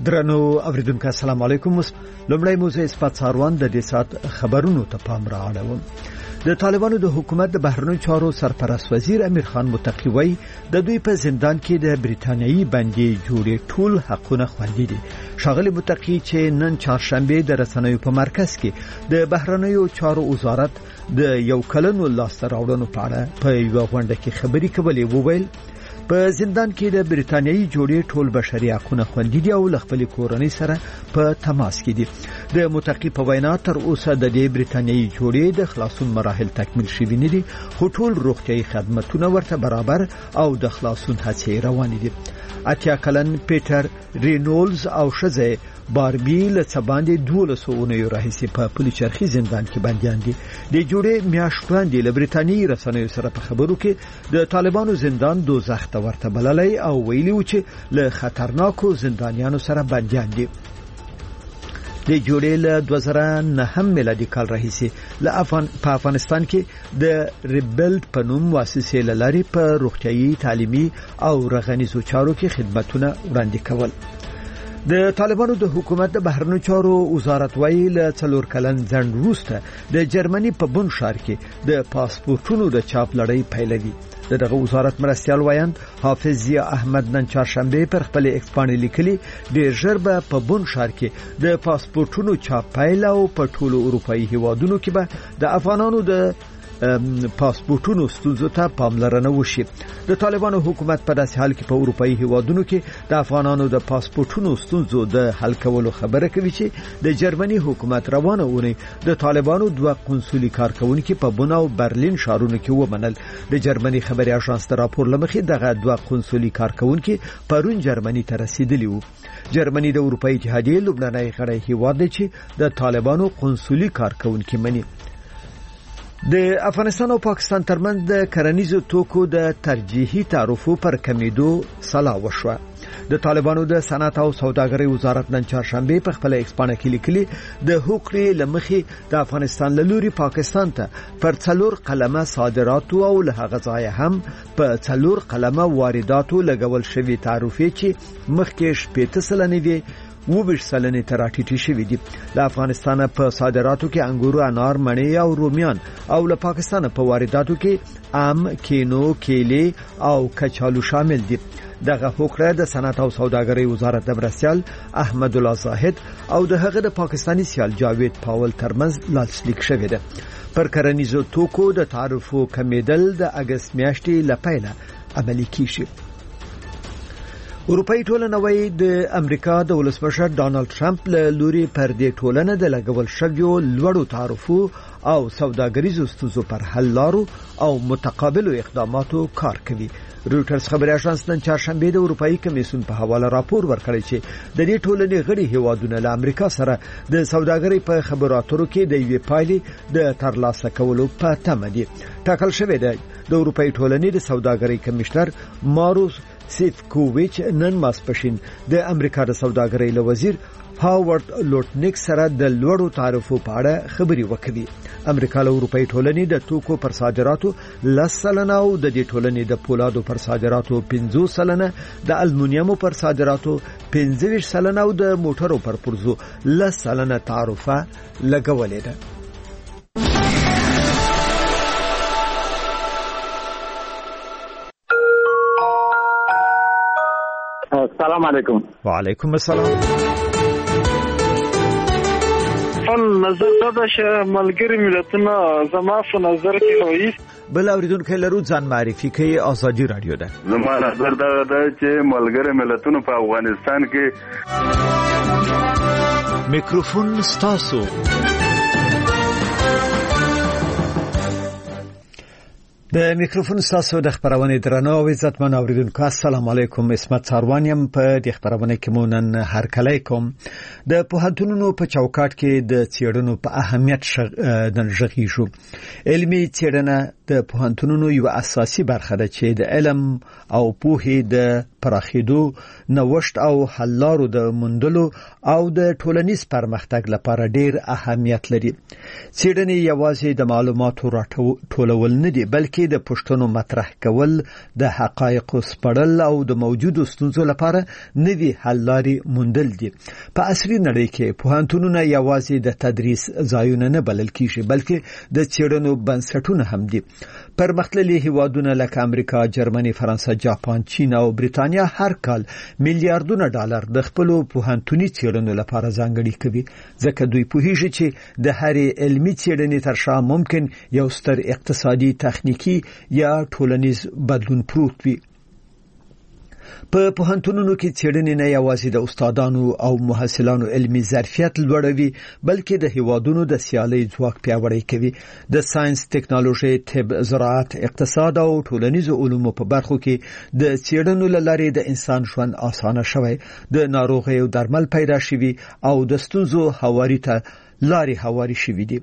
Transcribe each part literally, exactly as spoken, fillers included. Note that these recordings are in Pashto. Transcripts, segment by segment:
درنو اوریدونکو السلام علیکم. لومړی موضوع اثبات څاروان د دې سات خبرونو ته پام راوړم. د طالبانو د حکومت د بهرنیو چارو سرپرست وزیر امیر خان متقی وایي د دوی په زندان کې د بریتانیایی بندي جوړې ټول حقونه خوندي دي. ښاغلي متقی چې نن چهارشنبه د رسنیو په مرکز کې د بهرنیو چارو وزارت د یو کلنو لاسته راوړنو په اړه په یو غونډه کې خبري کولې وویل په زندان کې د بریتانیایی جوړې ټول بشري حقوقونه خوندي دي او خپل کورنۍ سره په تماس کې دي. د متقی په وینا تر اوسه د دې بریتانیایی جوړې د خلاصون مراحل تکمیل شوي نه دي، خو ټول روغتيایي خدماتونه ورته برابر او د خلاصون هڅې روانې دي. اتیا کلن پیټر رینولز او شزه باربی له څباندې دولسو اونیو راهیسې په پولیچرخي زندان کې بنديان دي. د جوړې میاشت وړاندې له بریتانیایی رسنیو سره په خبرو کې د طالبانو زندان دوزخ ته ورته بللی او ویلي و چې له خطرناکو زندانیانو سره بنديان دي. د جوړې له دوه زره نهم میلادي کال راهیسې له افغان په افغانستان کې د ریبلډ په نوم مؤسسې لاري په روغتيایي تعلیمي او رغنیزو چارو کې خدماتونه وړاندې کول. د طالبانو د حکومت د بهرنیو چارو وزارت وایي له څلور کلن ځنډ وروسته د جرمني په بون ښار کې د پاسپورتونو د چاپ لړۍ پیلوي. دغه وزارت مرستيال وایند حافظ ضیا احمد نن چهارشنبه پر خپل ایکس باندې لیکلي ډېر ژر به په بون ښار کې د پاسپورتونو چاپ پیل او په ټولو اروپאי هیوادونو کې به د افغانانو د پاسپورتونو ستونزو ته پاملرنه وشي. د طالبانو حکومت په داسې حال کې په اروپאי هیوادونو کې د افغانانو د پاسپورتونو ستونزو د حل کولو خبره کوي چې د جرمني حکومت روانه ونی د طالبانو دوه قونسولي کارکونکو په بون او برلین ښارونو کې ومنل. د جرمني خبري اژانس راپور لمخې دغه دوه قونسولي کارکونکو پرون جرمني ته رسیدلی وو. جرمني د اروپאי اتحادیې لوبناني غړی هیواد دی چې د طالبانو قونسولي کارکونکو مني. د افغانستان او پاکستان ترمنځ د کرنیزو توکو د ترجیحي تعرفو پر کمیدو سلا وشوه. د طالبانو د صنعت او سوداګرۍ وزارت نن چهارشنبه په خپل ایکس باندې کې لیکلي د حقوقي لمخي د افغانستان له لوري پاکستان ته پر څلور قلمه صادرات او له هغه ځای هم په څلور قلمه وارداتو لګول شوی تعرفې چې مخکې شپږ سلنه وي وبش سلنه تراټیټی شوی دي. د افغانستان په صادراتو کې انګور، انار، مڼې او رومیان او له پاکستان په وارداتو کې ام، کینو، کیلې او کچالو شامل دي. دغه حکم د صنعت او سوداګرۍ وزارت د مرستيال احمد الله زاهد او د هغه د پاکستاني سیال جاوید پاول ترمنځ لاسلیک شوی دی. پر کرنیزو توکو د تعرفو کمیدل د اگست میاشتې لپاره عملي کیږي. اروپאי ټولنه وایي د امریکا د ولسمشر ډانلډ ټرمپ له لوري پر دې ټولنه د لګول شویو لوړو تعرفو او سوداګریزو ستونزو پر حل لارو او متقابلو اقداماتو کار کوي. رويټرز خبري اژانس نن چهارشنبه د اروپאי کمیسیون په حواله راپور ورکړی چې د دې ټولنې غړي هیوادونه له امریکا سره د سوداګرۍ په خبرو اترو کې د یوې پایلې د ترلاسه کولو په تمه دي. ټاکل شوی دی د اروپאי ټولنې د سوداګرۍ کمشنر ماروس سیفکوویچ نن ماسپښین د امریکا د سوداګرۍ له وزیر هاورد لوټنیک سره د لوړو تعرفو په اړه خبري وکړي. امریکا له اروپאי ټولنې د توکو پر صادراتو لس سلنه او د دې ټولنې د پولادو پر صادراتو پنځوس سلنه، د المونیمو پر صادراتو پنځه ویشت سلنه او د موټرو پر پرزو لس سلنه تعرفه لګولې ده. السلام علیکم. وعلیکم السلام. فن نظر دا شه ملګری ملتونه زما په نظر کې وایي بل اوریدونکو لرو ځان معرفي کوي. ازادي رادیو ده. زما نظر دا ده چې ملګری ملتونه په افغانستان کې میکروفون ستاسو. د میکروفون ستاسو د خبرونه درنو او عزتمن اوریدونکو السلام علیکم. اسمت څاروانیم په د خبرونه کې مونن هر کله کوم د پوهنتونونو په چوکاټ کې د څېړنو په اهمیت د ژغې شو. علمي څېړنه د پوهنتونونو یو اساسي برخه ده چې د علم او پوهې د پراخېدو، نوښت او حل لارو د موندلو او د ټولنیز پرمختګ لپاره ډېر اهمیت لري. څېړنې یوازې د معلوماتو راټولول نه دي، بلکې د پوښتنو مطرح کول، د حقایقو سپړل او د موجودو ستونزو لپاره نوې حل لارې موندل دي. په عصري نړۍ کې پوهنتونونه یوازې د تدریس ځایونه نه بلل کیږي، بلکې د څېړنو بنسټونه هم دي. پرمختللي هیوادونه لکه امریکا، جرمني، فرانسه، جاپان، چین او بریتانیا هر کال میلیارډونه ډالر د خپل پوهنتوني څېړنو لپاره ځانګړي کوي، ځکه دوی پوهیږي چې د هرې علمي څېړنې تر شا ممکن یو ستر اقتصادي، تخنیکی یا ټولنیز بدلون پروت وي. په پوهنتونونو کې څېړنې نه یوازې د استادانو او محصلانو علمي ظرفیت لوړوي، بلکې د هیوادونو د سیالۍ ځواک پیاوړی کوي. د ساينس، ټکنالوژي، طب، زراعت، اقتصاد او ټولنیزو علومو په برخو کې د څېړنو له لارې د انسان ژوند آسانه شوی، د ناروغیو درمل پیدا شوي او د ستونزو هواري ته لارې هواري شوي دي.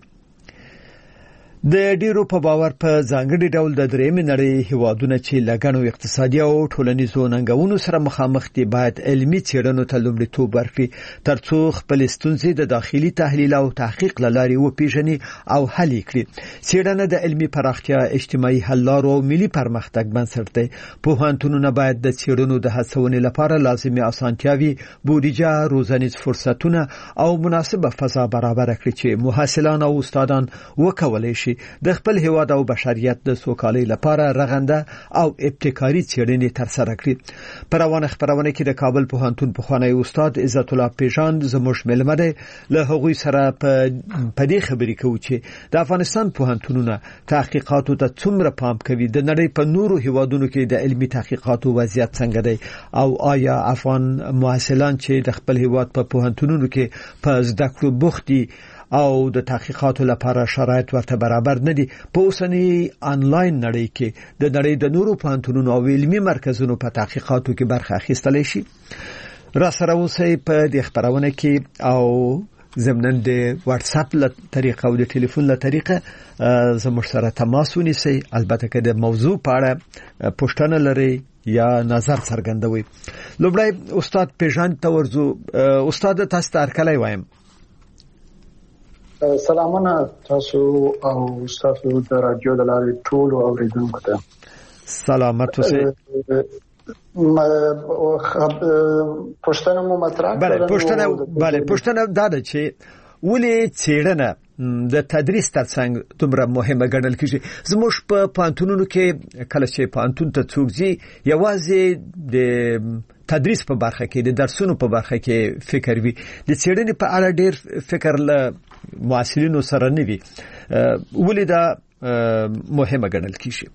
د ډیرو په باور په ځانګړي ډول د درېمې نړۍ هیوادونه چې لګنو اقتصادي او ټولنیزو ننګونو سره مخامخ دي باید علمي څېړنو ته لومړیتوب ورکړي، ترڅو خپل ستونزې د داخلي تحلیل او تحقیق له لارې وپیژني او حل کړي. څېړنه د علمي پراختیا، اجتماعي حل لارو او ملي پرمختګ بنسټ دی. پوهنتونونه باید د څېړنو د هڅونې لپاره لازمي اسانتیاوي، بودیجه، روزنیز فرصتونه او مناسبه فضا برابر کړي چې محصلان او استادان وکولای شي د خپل هیواد او بشریت د سوکالۍ لپاره رغنده او ابتکاري څېړنې ترسره کړي. په روانه خبرونه کې د کابل پوهنتون پخوانی استاد عزت الله پیژان زموږ ملمه دی. له هغوی سره په دې خبرې کوو چې د افغانستان پوهنتونونه تحقیقاتو ته څومره پام کوي، د نړۍ په نورو هیوادونو کې د علمي تحقیقاتو وضعیت څنګه دی، او آیا افغان محصلان چې د خپل هیواد په پوهنتونونو کې په زده کړو بوخت دي او د تحقیقاتو لپاره شرایط ورته برابر نه دي، په اوسنی انلاین نړۍ کې د نړۍ د نورو پوهنتونونو او علمي مرکزونو په تحقیقاتو کې برخه اخیستلی شي. را سره اوسئ په دې خبرونه کې او ضمن د واتس اپ له طریقه او د ټلیفون له طریقه زموږ سره تماس ونیسئ. البته که د موضوع په اړه پوښتنه لرئ یا نظر څرګندوي. لومړی استاد پیژان ته ورځو. استاد تاسو ته هرکلی وایم. سلامونه تاسو او تاسو د رادیو د لارې ټول اوریدونکو ته. سلامت اوسئ. پوښتنه مو مطرح بله پوښتنه بله پوښتنه دا ده چې ولې څېړنه د تدریس ترڅنګ دومره مهمه ګڼل کیږي؟ زموږ په پوهنتونونو کې کله چې پوهنتون ته څوک ځي یوازې د تدریس په برخه کې، د درسونو په برخه کې فکر وي، د څېړنې په اړه ډېر فکر له محصلینو سره نه وي. ولې دا مهمه ګڼل کیږي؟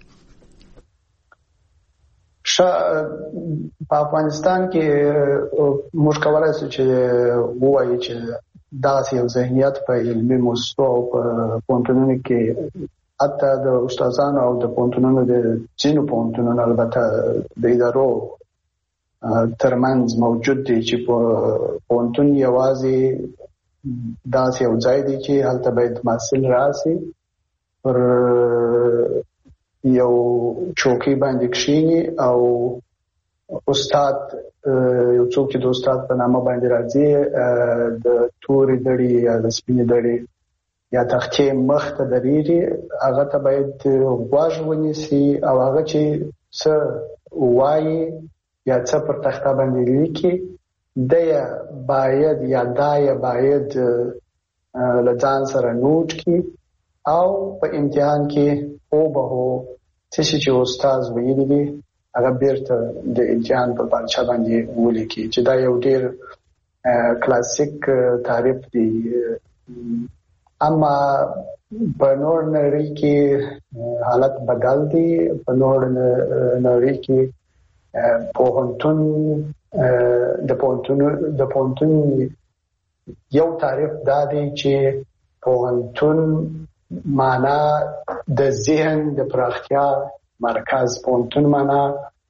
په افغانستان کې موږ کولای شو چې ووایو چې داسې یو ذهنیت په علمي مؤسسو او په پوهنتونونو کې، حتی د استادانو او د پوهنتونونو د ځینو پوهنتونونو البته د ادارو ترمنځ موجود دی چې په پوهنتون یوازې داسې یو ځای دی چې هلته باید محصل راسي، پر یو چوکۍ باندې کښېني او استاد یو څوک چې د استاد په نامه باندې راځي د تورې دړې یا د سپینې دړې یا تختې مخ ته درېږي، هغه ته باید غوږ ونیسي او هغه چې څه وایي یا څه پر تخته باندې لیکي دیا باید یا دایا باید له ځان سره نوټ کړي او په امتحان کې او به هو څه چې استاد ویلي دي هغه بیرته د امتحان په پارچه باندې ولیکي، چې دا یو ډېر کلاسیک تعریف دی. اما په نور نړۍ کې حالت بدل دی. په نور نړۍ کې پوهنتون د پوهنتون د پوهنتون یو تعریف دا دی چې پوهنتون معنا د ذهن د پراختیا مرکز. پوهنتون معنا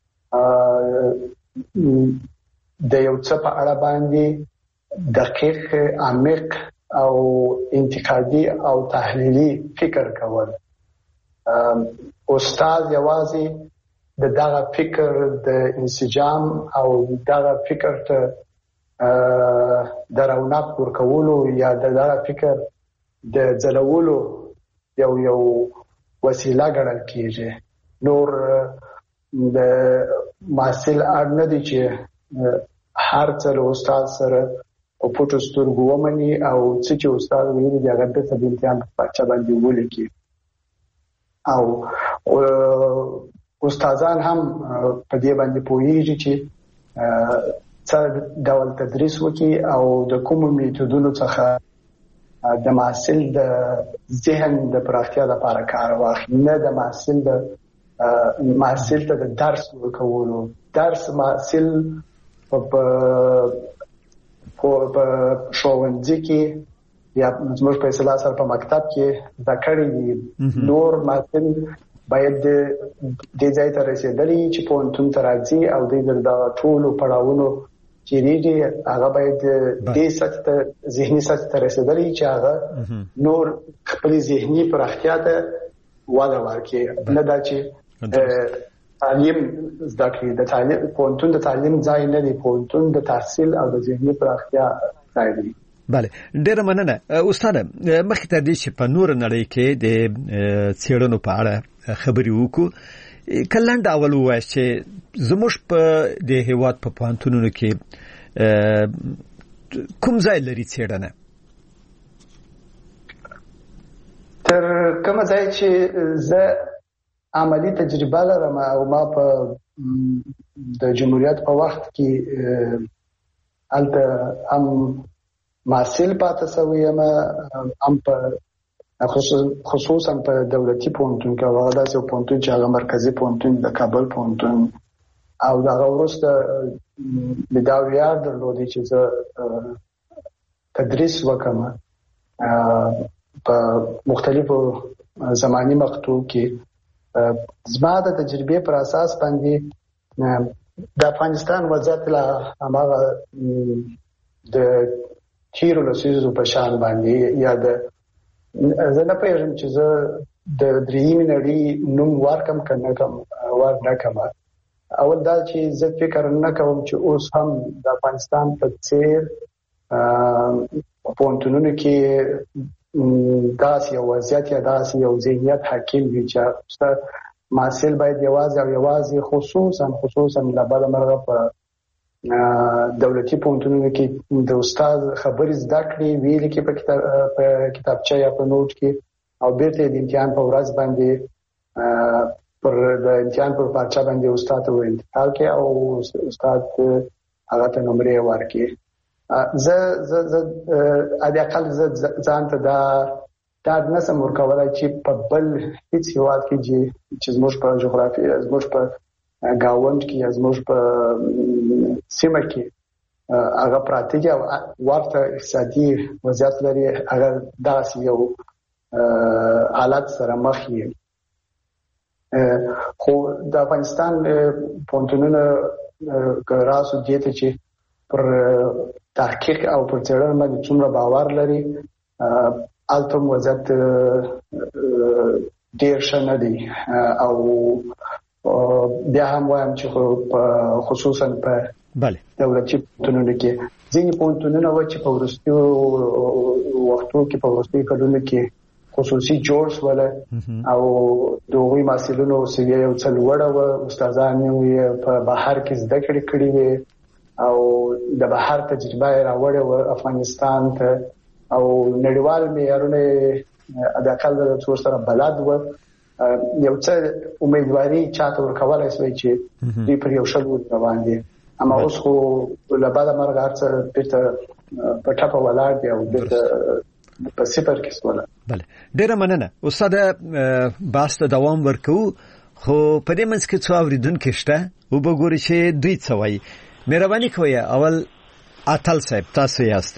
د یو څه په اړه باندې دقیق، عمیق او انتقادي او تحلیلي فکر کول. استاد یوازې د دغه فکر د انسجام او دغه فکر ته د رونق ورکولو یا د دغه فکر د ځلولو یو یو وسیله ګڼل کېږي. نور د محصل اړ نه دي چې هر څه له استاد سره په پټو سترګو ومني او څه چې استاد ویلي دي هغه بېرته د امتحان په پارچه باندې ولیکي. او استادان هم په دې باندې پوهېږي چې څه ډول تدریس وکړي او د کومو میتودونو څخه د محصل د ذهن د پراختیا لپاره کار واخلي، نه د محصل د محصل ته د درس ورکولو. درس محصل په په ښوونځي کې یا زموږ په اصطلاح سره په مکتب کې زده کړي دي. نور محصل باید دې ځای ته رسېدلی چې پوهنتون ته راځي او د دغه ټولو پړاوونو چې دي هغه باید دې سطح ته ذهني سطح ته رسېدلی چې هغه نور خپل ذهني پراختیا ته وده ورکړي، نه دا چې تعلیم زده کړي. د تعلیم پوهنتون د تعلیم ځای نه دی، پوهنتون د تحصیل او د ذهني پراختیا ځای دی. بله، ډیره مننه استاد. مخکې تر دې چې په نور نړۍ کې د څېړنو په اړه خبرې وکړو، کلند اول وایي چې زموږ په د هیواد په پوهنتونونو کې کوم ځای لري څېړنه؟ تر کومه ځای چې زه عملی تجربه لرم او ما په د جمهوریت په وخت کې الته هم محصل پاتې شوی یم، هم په خصوصا په دولتي پوهنتون کې هغه داسې پوهنتون چې هغه مرکزي پوهنتون د کابل پوهنتون او دغه وروسته مې دا ویاړ درلودی چې زه تدریس وکړم په مختلفو زماني مقطعو کې. زما د تجربې پر اساس باندې د افغانستان وضعیت لا هغه د تیرو لسیزو په شان باندې یا د زه نه پوهېږم چې زه د درېیمې نړۍ نوم ورکم که نه کم ور نه کم. اول دا چې زه فکر نه کوم چې اوس هم د افغانستان په څېر پوهنتونونو کې داسې یو وضعیت یا داسې یو ذهنیت حاکم وي چې محصل باید یوازې او یوازې خصوصا خصوصا له بده مرغه په دولتي پوهنتونونو کې د استاد خبرې زده کړي، ویلي کې په کتابچه یا په نوټ کې او بیرته د امتحان په ورځ باندې پر د امتحان پر پارچه باندې استاد ته انتقال کوي او استاد هغه ته نمرې ورکړي. زه زه زه د اقل زه ځان ته دا دا نسم ورکولای چې په بل هیڅ هېواد کې چې زموږ په جغرافیه زموږ په گاوند کې یا زموږ په سیمه کې هغه پراته دي او ورته اقتصادي وضعیت لري، هغه داسې یو حالت سره مخ یې. خو د افغانستان پوهنتونونه راسو دې ته چې پر تحقیق او پر څېړنه باندې څومره باور لري، هلته هم وضعیت ډېر ښه نه دی. او بیا هم وایم چې خصوصا په دولتي پوهنتونونو کې ځینې پوهنتونونه وو چې په وروستیو وختو کې په وروستیو کلونو کې خصوصي جوړ شول او د هغوی محصلینو سویه یو څه لوړه وه، استادان یې په بهر کې زده کړې کړې وې او د بهر تجربه یې راوړې وه افغانستان ته او نړیوال معیارونه د اقل د څو سره بلد وه. یو څه امیدواري چاته ورکولای شوی چې دوی پر یو ښه لور روان دي، اما اوس خو له بده مرغه هر څه بیرته په ټپه ولاړ دي او بیرته په صفر کې سوله. بله، ډېره مننه استاد. بحث ته دوام ورکوو، خو په دې منځ کې څو اورېدونکي شته، وبګورئ چې دوی څه وایي. مهرباني کوئ اول اتل صاحب تاسو یاست.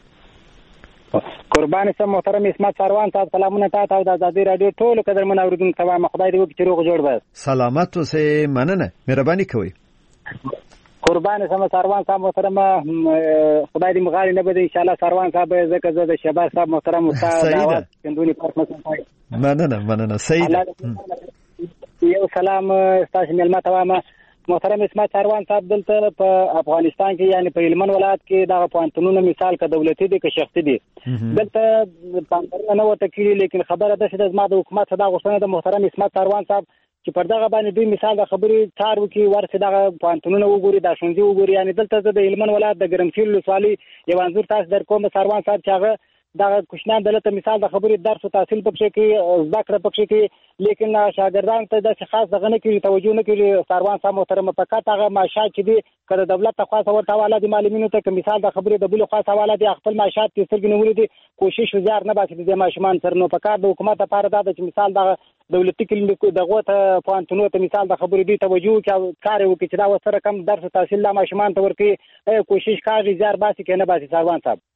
قربان سم محترم اسمت سروان صاحب، سلامونه تاسو او د آزادۍ رادیو ټولو قدرمن اوریدونکو ته وایم خدای دې وکړي چې روغ جوړ بس. سلامت اوسئ، مننه، مهرباني کوئ. قربان سم سروان صاحب محترم، خدای دې مغالي نه بده ان شاء الله. سروان صاحب زکه زه د شهباز صاحب محترم استاد دعوت کندونی پارک مسئله مننه مننه. صحیح یو سلام تاسو ملما ته محترم اسمت سروان صاحب دلته په افغانستان کې یعنی په هلمند ولایت کې دا پوهنتونونه مثال که دولتي دي که شخصي دي دلته پاملرنه نه ورته کېږي لیکن خبره ده چې د زما د حکومت څخه دا غوښتنه د محترم اسمت سروان صاحب چې پر دغه باندې دوی مثال د خبرې څار وکړي ورسې دغه پوهنتونونه وګوري دا ښوونځي وګوري یعنی دلته زه د هلمند ولایت د ګرمسیر ولسوالۍ یو انځور تاسو در کوم سروان صاحب چې هغه دغه کوچنیان دلته مثال د خبرې درس او تحصیل پکې کې زده کړه پکې کې لیکن شاګردان ته د خاص دغه نه کوي توجه نه کوي سروان صاحب محترم فقط هغه معاشات چې دي کله دولت ته خاصه ورته حواله دي معلمینو ته مثال د خبرې د بل خاص حواله دي خپل معاشات چې سترګې نه ولري کوشش وزار نه باسي د ماشومان سره نو فقط د حکومت لپاره دا چې مثال د دولتي کلینیکو دغه ته پوهنتونونو ته مثال د خبرې دی توجه کوي کار وکړي چې دا وسره کم درس او تحصیل لا ماشومان ته ورکړي کوشش کوي زیار باسي کنه باسي سروان صاحب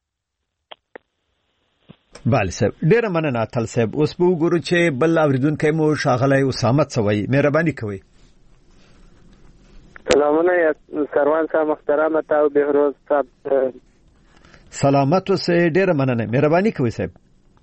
بله صاحب ډیره مننه تل صاحب اوس به وګورو چې بل اوریدونکو مو شاغلی اسامت سوی مهرباني کوئ سلامونه سروان صاحب محترم تاسو بهروز صاحب سلامت اوسه ډیره مننه مهرباني کوئ صاحب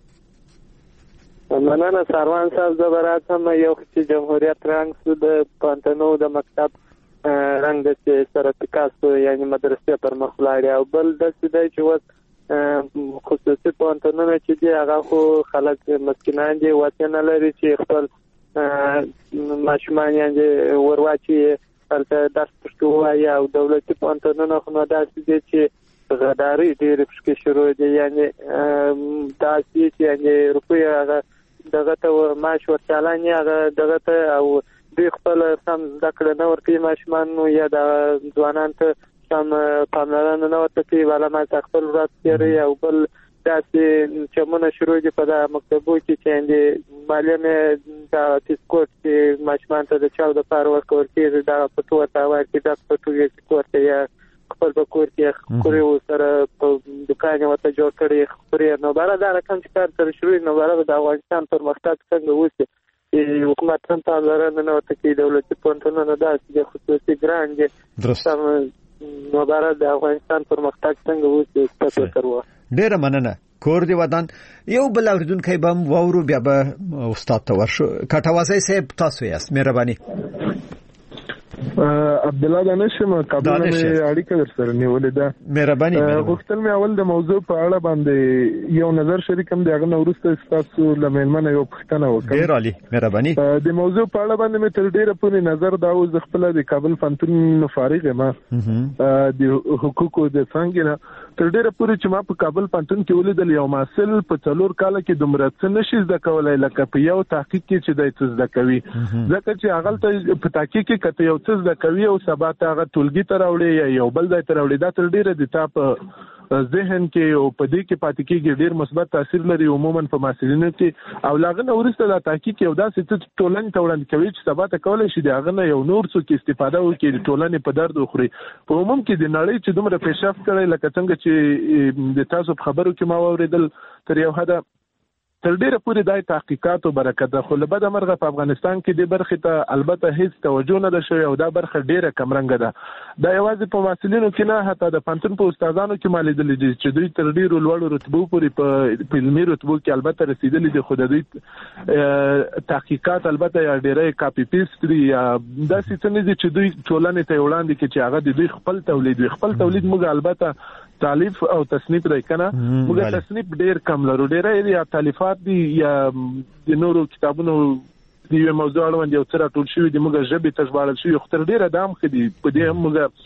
مننه سروان صاحب زبرات هم یو چې جمهوریت رنګ سود پانتنو د مکتب رنګ د سرتیکاسو یعنی مدرسې پر مخ لاړ او بل د سده چې وس خصوصي پوهنتونونه چې دی هغه خو خلک مسکینان دي وطن لري چې خپل ماشومان یې ورواچي هلته درس پښتو وایي او دولتي پوهنتونونه خو نو داسې دي چې غداري ډېرې پکې شروع دي یعنی داسې چې یعنی روپۍ هغه دغه ته معاش ورچالان یې هغه دغه ته او دوی خپل سم زده کړه نه ورکوي ماشومان نو یا د ځوانان ته سم پاملرنه نه ورته کوي والا ما خپل ورځ تېروي او بل داسې چمونه شروع دي په دا مکتبو کې چې اندې معلم دا تسکوت چې ماشومان ته د چاو د پاره ورکول کېږي دا په توګه تا ورکړي دا په توګه کوته یا خپل په کور کې خوري سره په دکان ورته جوړ کړي خوري نو بار دا رقم چې کار تر شروع نو بار د افغانستان پرمختګ څنګه وسی چې حکومت هم پاملرنه نه ورته کوي دولتي پوهنتونونه داسې خصوصي ګران دي درست نو بار د افغانستان پرمختګ څنګه وسی ستاسو کړو ډیره مننه کور دی ودان یو بل اوریدونکو به وورو بیا به استاد ته ورشو کټوازی صاحب تاسو یاست مهرباني عبد الله دانشم کابل مې اړیکه در سره نیولې ده مهرباني غوښتل مې اول د موضوع په اړه باندې یو نظر شریکم دی هغه وروسته تاسو لمنمنه یو پښتنه وکړم ډیر عالی مهرباني د موضوع په اړه باندې مې تر ډیره پورې نظر دا و خپل د کابل فنتون فارغ ما د حقوقو د څنګه تر ډیره پورې چې ما په کابل فنتون کې ولیدل یو محصل په څلور کال کې دومره څه نشي زده کولای لکه په یو تحقیق کې چې د څه زده کوي ځکه چې هغه ته په تحقیق کې کته یو څه زده کوي او سبا ته هغه ټولګي ته راوړي یا یو بل ځای ته راوړي دا تر ډیره د تاپ ذهن کې او په دې کې پاتې کېږي ډیر مثبت تاثیر لري عموما په محصلینو کې او لاغه ورسته د تحقیق یو داسې څه ټولنې ته وړاندې کوي چې سبا ته کولای شي دغه نه یو نور څه کې استفاده وکړي ټولنې په درد وخوري په عموم کې د نړۍ چې دومره پیشرفت کړي لکه څنګه چې د تاسو خبرو کې ما اوریدل تر یو حد تر ډیره پورې دای تحقیقاتو برکت خو له بده مرغه په افغانستان کې د برخې ته البته هیڅ توجه نه ده شوی او دا برخه ډیره کمرنګه ده دا یوازې په محصلینو کې نه حتی د پانتون په استادانو کې مالیدل دي چې دوی تر ډیرو لوړو رتبو پورې په علمي رتبو کې البته رسیدلي دي خو د دوی تحقیقات البته یا ډیره کاپی پیست دي دا څه نه دي چې دوی ټولنې ته وړاندې کې چې هغه د دوی خپل تولید خپل تولید موږ البته تالیف او تصنیف راي کنه موږ تصنیف ډیر کم لرو ډیر یا تالیفات دي یا د نورو کتابونو د یو موضوع اړوند یو څه راټول شوی دی موږ ژبه تشباړل شوی خو تر ډیره دام خدي په دې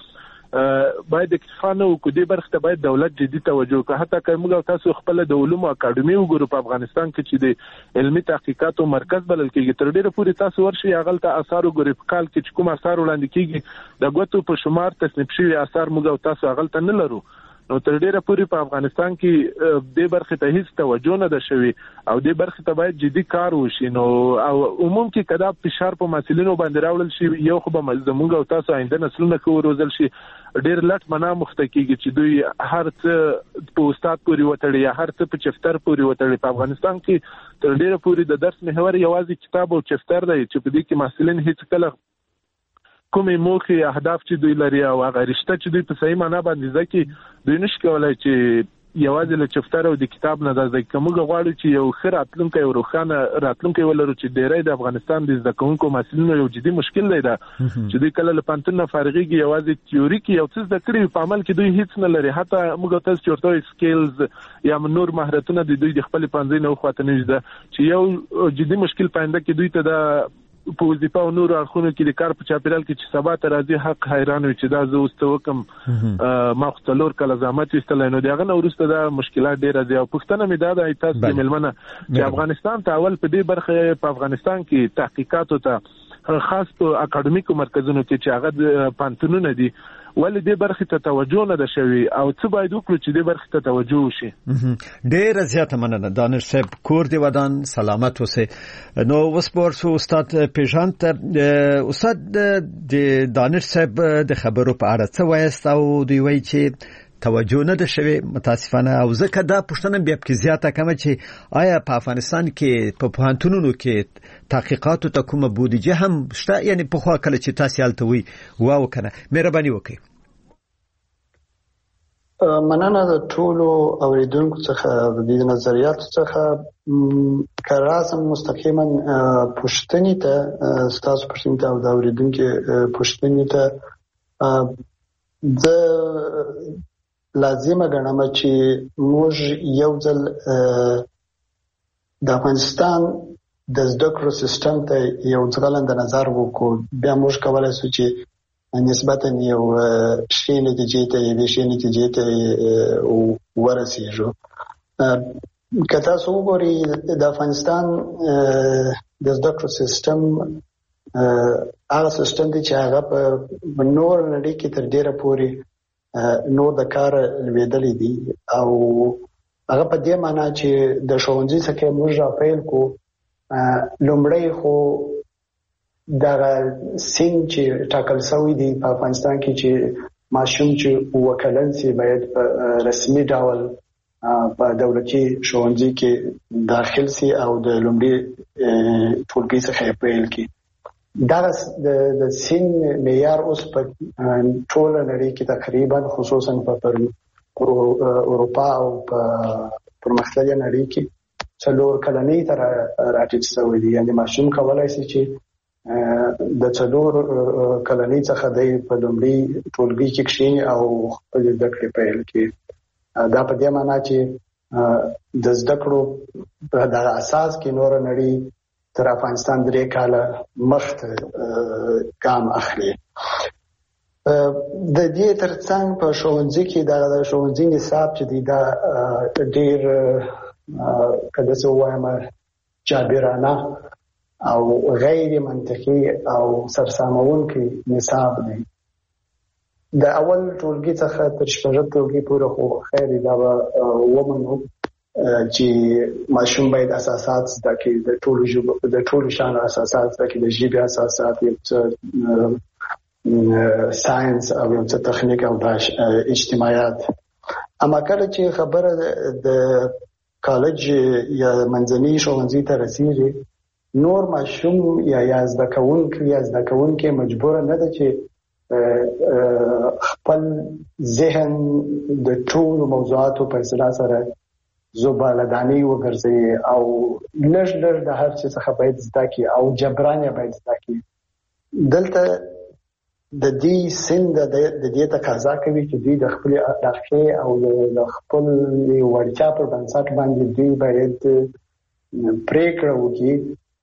موږ باید اکتفا نه وکړو د برخه ته باید دولت جدي توجه وکړي حتی که موږ تاسو خپل د علومو اکاډمي وګورو په افغانستان کې چې د علمي تحقیقاتو مرکز بلل کېږي تر ډیره پورې تاسو ورشي هغه ته آثار وګورئ په کال کې چې کوم آثار وړاندې کېږي د غوتو په شمار تصنیف شوی آثار موږ تاسو هغه ته نه لرو نو تر ډیره پورې په افغانستان کې د برخه ته هیڅ توجه نه ده شوی او د برخه ته باید جدي کار وشي نو او عموم کې کدا فشار په مسلینو باندې راوړل شي یو خو به مزمنګ او تاسو آینده نسلونه کو روزل شي ډیر لټ منا مختکیږي چې دوی هر څه په استاد پورې وتړي یا هر څه په چفتر پورې وتړي په افغانستان کې تر ډیره پورې د درس محور یوازې کتاب او چفتر دی چې په دې کې مسلین هیڅ کله کومې موخې اهداف چې دوی لري او هغه رشته چې دوی په صحیح معنا باندې ځکه دوی نشي کولای چې یوازې له چفتر او د کتاب نه د کومه غواړي چې یو ښه راتلونکی او روښانه راتلونکی ولرو چې ډېری د افغانستان د زده کوونکو محصلینو یو جدي مشکل دی دا چې دوی کله له پانتون نه فارغېږي یوازې تیوري کې یو څه زده کړي په عمل کې دوی هیڅ نه لري حتی موږ تاسو چې ورته سکیلز یا نور مهارتونه د دوی د خپل پنځه نه خواته نه ده چې یو جدي مشکل پاینده کې دوی ته د په وظیفه او نور اړخونو کې د کار په چاپیریال کې چې سبا ته راځي حق حیران وي چې دا زه اوس ته وکم ما خو څلور کاله زحمت ایستلی نو د هغه نه وروسته دا مشکلات ډېره دي او پوښتنه مې دا ده تاسو د مېلمنه چې افغانستان ته اول په دې برخه په افغانستان کې تحقیقاتو ته خاص په اکاډمیکو مرکزونو کې چې هغه د پانتونونه دي ولې دې برخه ته توجه نه ده شوی او څه باید وکړو چې دې برخه ته توجه وشي. ډېر زیاته مننه دانش صاحب کور دی ودان سلامت اوسه. نو وسپور سو استاد پیژانت استاد د دانش صاحب د خبرو په اړه څه وایست او دوی وایي چې توجه نه ده شوی متاسفانه او ځکه دا پوښتنه بیا په زیاته کوم چې آیا په افغانستان کې په پوهنتونونو کې تحقیقاتو ته کومه بودیجه هم شته یعنی په خوا کله چې تاسو حالت وي واو کنه مهرباني وکړئ. مننه د ټولو اوریدونکو څخه د دې نظریاتو څخه کاراسم مستقیما پوښتنې ته تاسو پوښتنې ته او د اوریدونکو پوښتنې ته د لازمه ګڼم چې موږ یو ځل د افغانستان د زده کړو سیستم ته یو ځلند نظر وکړو بیا موږ کولای شو چې نسبتا یو شی نتیجې ته یو شی نتیجې ته ورسېږو. که تاسو وګورئ د افغانستان د زده کړو سیستم هغه سیستم دی چې هغه په نور نړۍ کې تر ډیره پورې نو د کار لویدلې دي او هغه په دې معنی چې د ښوونځي څخه موږ را پیل کو لومړی خو دا سین چې ټاکل شوی دی په افغانستان کې چې ماشوم چې وکلن سي باید په رسمي ډول په دولتي ښوونځي کې داخل سي او د لومړي ټولګي څخه پیل کی دا د سین معیار اوس په ټول نړۍ کې تقریبا خصوصا په اروپا او په پرمختللې نړۍ کې څلور کلنۍ تر راټیټ شوی دی یعنی ماشوم کولای شي چې د څلور کلنۍ څخه د په لومړي ټولګي کې کښیني او خپل زده کړې پیل کړي. دا په دې معنی چې د زده کړو په دغه اساس کې نور نړۍ تر افغانستان درې کاله مخته ګام اخلي. د دې ترڅنګ په ښوونځي کې د ښوونځي نصاب چې دی دا ډېر کله څه وایم جابرانه او غیر منطقي او سرسامونکي نصاب دی. د اول ټولګي څخه تر شپږم ټولګي پورې خو خیر دا ومنو چې ماشوم باید اساسات زده کړي د ټولو ژبو د ټولو شان اساسات زده کړي د ژبې اساسات یو څه ساينس او یو څه تخنیک او د اجتماعیات. اما کله چې خبره د کالج یا منځني ښوونځي ته رسیږي نور ماشوم یا یا زده کوونکی یا زده کوونکی مجبور نه ده چې خپل ذهن د ټولو موضوعاتو په اصطلاح سره زبالدانی وګرځي او لږ لږ د هر څه څخه باید زده کړي او جبران یې باید زده کړي. دلته د دې سند د دې تقاضا کوي چې دوی د خپل علاقې او د خپل وړتیا پر بنسټ باندې دوی باید پریکړه وکړي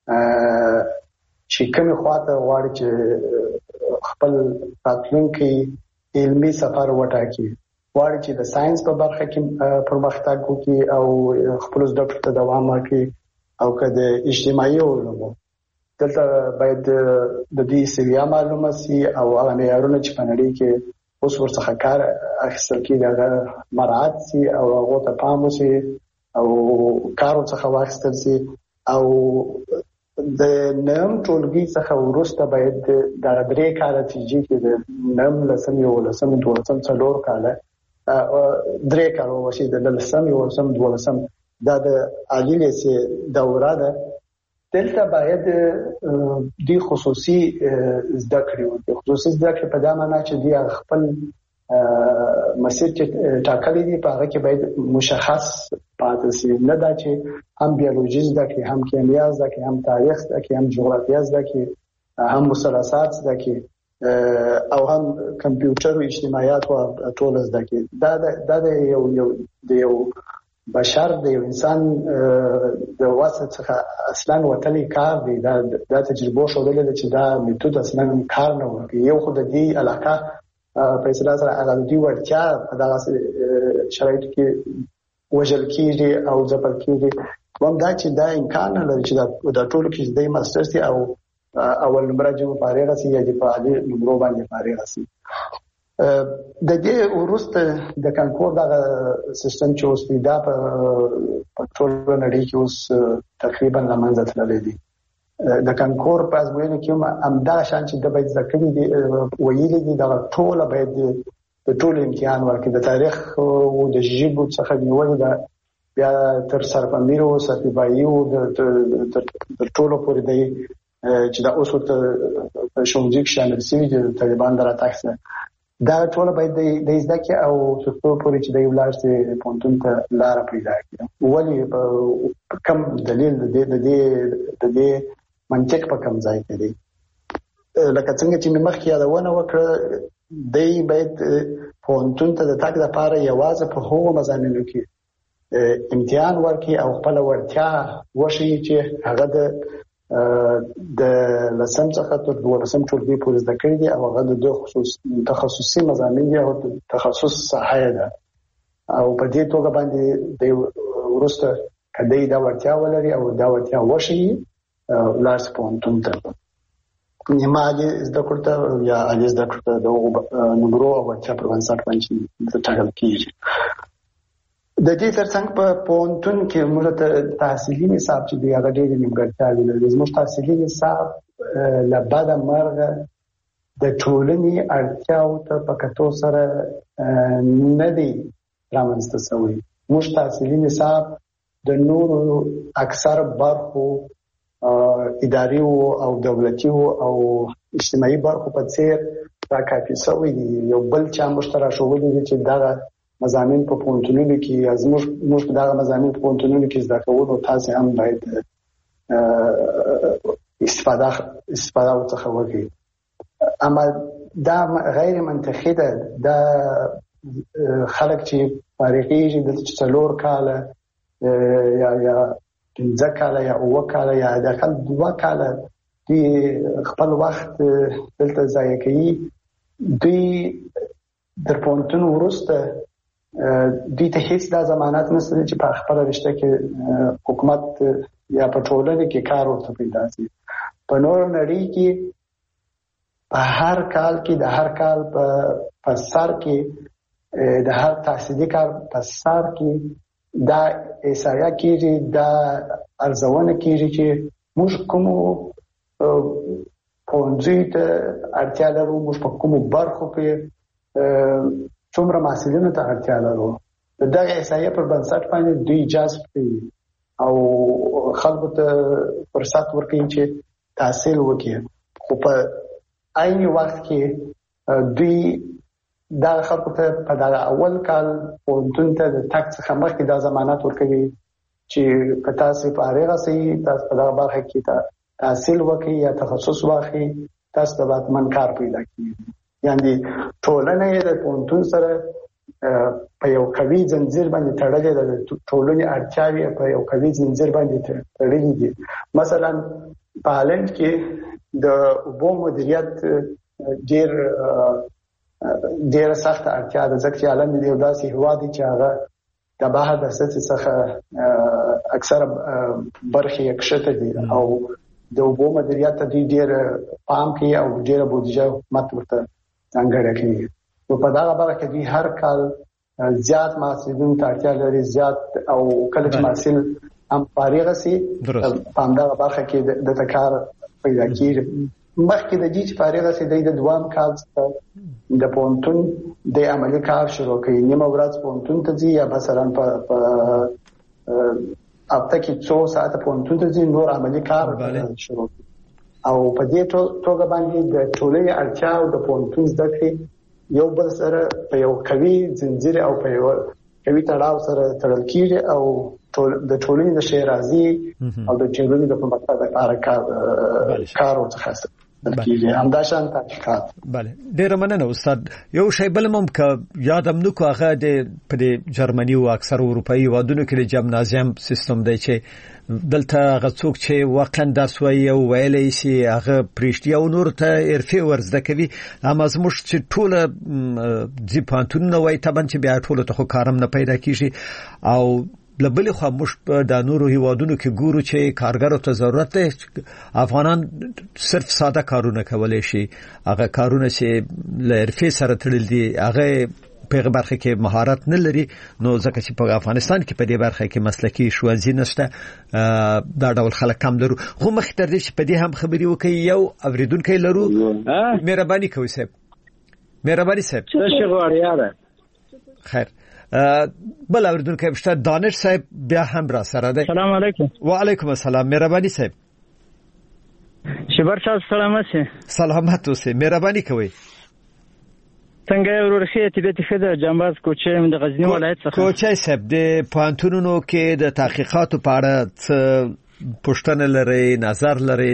چې کومه خواته غواړي چې خپل راتلونکي علمي سفر وټاکي غواړي چې د ساينس په برخه کې پرمختګ وکړي او خپل زده کړو ته دوام ورکړي او که د اجتماعي علومو دلته باید د دې سویا معلومه سي او هغه معیارونه چې په نړۍ کې اوس ورڅخه کار اخیستل کېږي هغه مراعات سي او هغه ته پام وشي او کار څخه واخیستل سي او د نیم ټولګي څخه وروسته باید د درې کاله تیجی کې د نیم لسم یو لسم دولسم څلور کاله درې کاله وشي د لسم یو لسم دولسم دا د عالی لیسې دوره ده. دلته باید د خصوصي زده کړې وکړي. خصوصي زده کړې په دا معنی چې دی خپل مسیر چې ټاکلي دي په هغه کې باید مشخص پاتې شي، نه دا چې هم بیولوژي زده کړي، هم کیمیا زده کړي، هم تاریخ زده کړي، هم جغرافیه زده کړي، هم مثلثات زده کړي او هم کمپیوټر او اجتماعیات او ټول زده کړي. دا دا د یو یو د یو بشر د یو انسان د وسط څخه اصلا وتلی کار دی. دا د تجربو شوړل چې دا میتود اصلا کار نه وکړي. یو خو د دې علاقه په اصطلاح سره هغه دی ورچا په دغه شرایطو کې وژل کیږي او ځپل کیږي. وم دا چې دا امکان لري چې دا ټول کې د ماسترز او اول نمبر جوړ فارغ سي یا د فعالي نمبر باندې فارغ سي. د دې ورسته د کانکور دغه سیستم چې اوس دا په ټول نړۍ کې اوس تقریبا لمنځه تللی دی. د کانکور په ازموینه کې هم همدا شان چې د باید ذکر دي ویلي دي دا ټول باید د ټول امتحان ورکړي، د تاریخ او د ژبو څخه نیول دا بیا تر سرپمیر او سرپایي او د ټولو پورې دی چې دا اوس ته شونځي شامل شي د طالبان دراتښت دا ټول باید د زده کې او څو پورې چې د یو لار سي پونتون ته لار پیدا کړي. ولی کم دلیل د دې د دې د دې منطق په کم ځای کې دی. لکه څنګه چې مخکې یادونه وکړه دی باید پونتون ته د تاګ لپاره یوازې په هغو مضامینو کې امتحان ورکړي او خپل ورتیا وشي چې هغه د د لسم څخه تر دولسم ټولګي پورې زده کړي دي او هغه د دوه خصوص تخصصي مضامین دي او تخصص صحه ده او په دې توګه باندې د ورسته کدی دا ورتیا ولري او دا ورتیا وشي لاس پونتون ته نیمه زده کړه یا اجازه زده کړه د نمبرو او ورتیا پر بنسټ باندې د ټاکل کیږي. د دې ترڅنګ په پونتون کې موږ ته تحصیلي نصاب چې دی هغه ډېر نیمګړتیاوې لري. زموږ تحصیلي نصاب له بده مرغه د ټولنې اړتیاو ته په کتو سره نه دی رامنځته شوی. موږ تحصیلي نصاب د نورو اکثر برخو اداري او دولتي او اجتماعي برخو په څیر راکافي شوی دی. یو بل چا مشترک شوی دی چې دغه مضامین په پونتونونو کې ازموږ موږ دغه مضامین په پونتونونو کې زده کوو، تاسو هم باید استفاده استفاده څخه وکړئ. اما دا غیر منطقي ده. دا خلک چې فارغېږي د څلور کاله یا یا پنځه کاله یا اووه کاله یا داخل دوه کاله دوی خپل وخت دلته ضایع کوي. دوی در پونتون وروسته دوی ته هیڅ دا ضمانت نشته چې په خپل رشته کې حکومت یا په ټولنه کې کار ورته پیدا شي. په نور نړۍ کې په هر کال کې د هر کال په سر کې د هر تحصیلي کار په سر کې دا احصایه کېږي، دا ارزونه کېږي چې موږ کومو پوهنځیو ته اړتیا لرو، موږ په کومو برخو کې څومره محصلینو ته اړتیا لرو. د دغه احصایې پر بنسټ باندې دوی جذب کوي او خلکو ته فرصت ورکوي چې تحصیل وکړي. خو په عین وخت کې دوی دا خلکو ته په دغه اول کال پوهنتون ته د تګ څخه مخکې دا ضمانت ورکوي چې که تاسو فارغ شئ، تاسو په دغه برخه کې تحصیل وکړئ یا تخصص واخلئ، تاسو ته باید من کار پیدا کړئ. یعنی ټولنه یې د پوهنتون سره په یو قوي ځنځیر باندې تړلې ده. ټولنې اړتیاوې په یو قوي ځنځیر باندې تړلې دي. مثلا په هالند کې د اوبو مدیریت ډېر ډېر سخت اړتیا ده، ځکه چې هالند یو داسې هېواد دی چې هغه د بحر د سطحې څخه اکثره برخې یې کښته دي او د اوبو مدیریت ته دوی ډېر پام کوي او ډېره بودیجه حکومت ورته ځانګړې کوي. نو په دغه برخه کې دوی هر کال زیات محصلینو ته اړتیا لري، زیات او کله چې محصل هم فارغ شي په همدغه برخه کې د کار پیدا کېږي. مخکې د دې چې فارغ شي د دوام کال څخه د پوهنتون د عملي کار شروع کوي. نیمه ورځ پوهنتون ته ځي یا مثلا په هفته کې څو ساعته پوهنتون ته ځي، نور عملي کار شروع کوي. او په دې توګه باندې د ټولنې اړتیا او د پوهنتون زده کړې یو بل سره په یو قوي زنجیر او په یو قوي تړاو سره تړل کیږي او د ټولنې د شیرازي او د ټولنې د پرمختګ لپاره کار کار وکړي کیږي همداشان تحقیقات. بله ډیر مننه استاد. یو شی بل مم ک یادم نو کو هغه د په جرمني او اکثر اروپאי ودونو کې د جمنازیم سیستم دی چې دلته غڅوک چې واقعا درس وایي او ویلې شي هغه پرشتي او نور ته ارفي ورزده کوي. اما زموږ چې ټوله ځي پانتون نو وای تبن چې بیا ټوله ته کارم نه پیدا کیږي او لبلې خو موږ د نورو هیوادونو کې ګورو چې کارګرو ته ضرورت دی. افغانان صرف ساده کارونه کولای شي، هغه کارونه چې لرفي سره تړل دي هغه په برخه کې مهارت نه لري. نو ځکه چې په افغانستان کې په دې برخه کې مسلکي ښوونځي نشته، دا ډول خلک کم لرو. خو مخ تر دې چې په دې هم خبري وکي یو اوریدونکو لرو. مهرباني کوئ صاحب، مهرباني صاحب. څه شي غواړی یاره؟ خیر بل اوریدونکو بشته دانش صاحب بیا هم را سره ده. سلام علیکم. و علیکم السلام. مهرباني صاحب. شبر صاحب سلامت سي. سلامت اوسه، مهرباني کوئ. څنګه ورورخه ته د تخده جنباز کوچې د غزنی ولایت څخه. کوچې صاحب د پانتونونو کې د تحقیقاتو په اړه پښتنه لري، نظر لري؟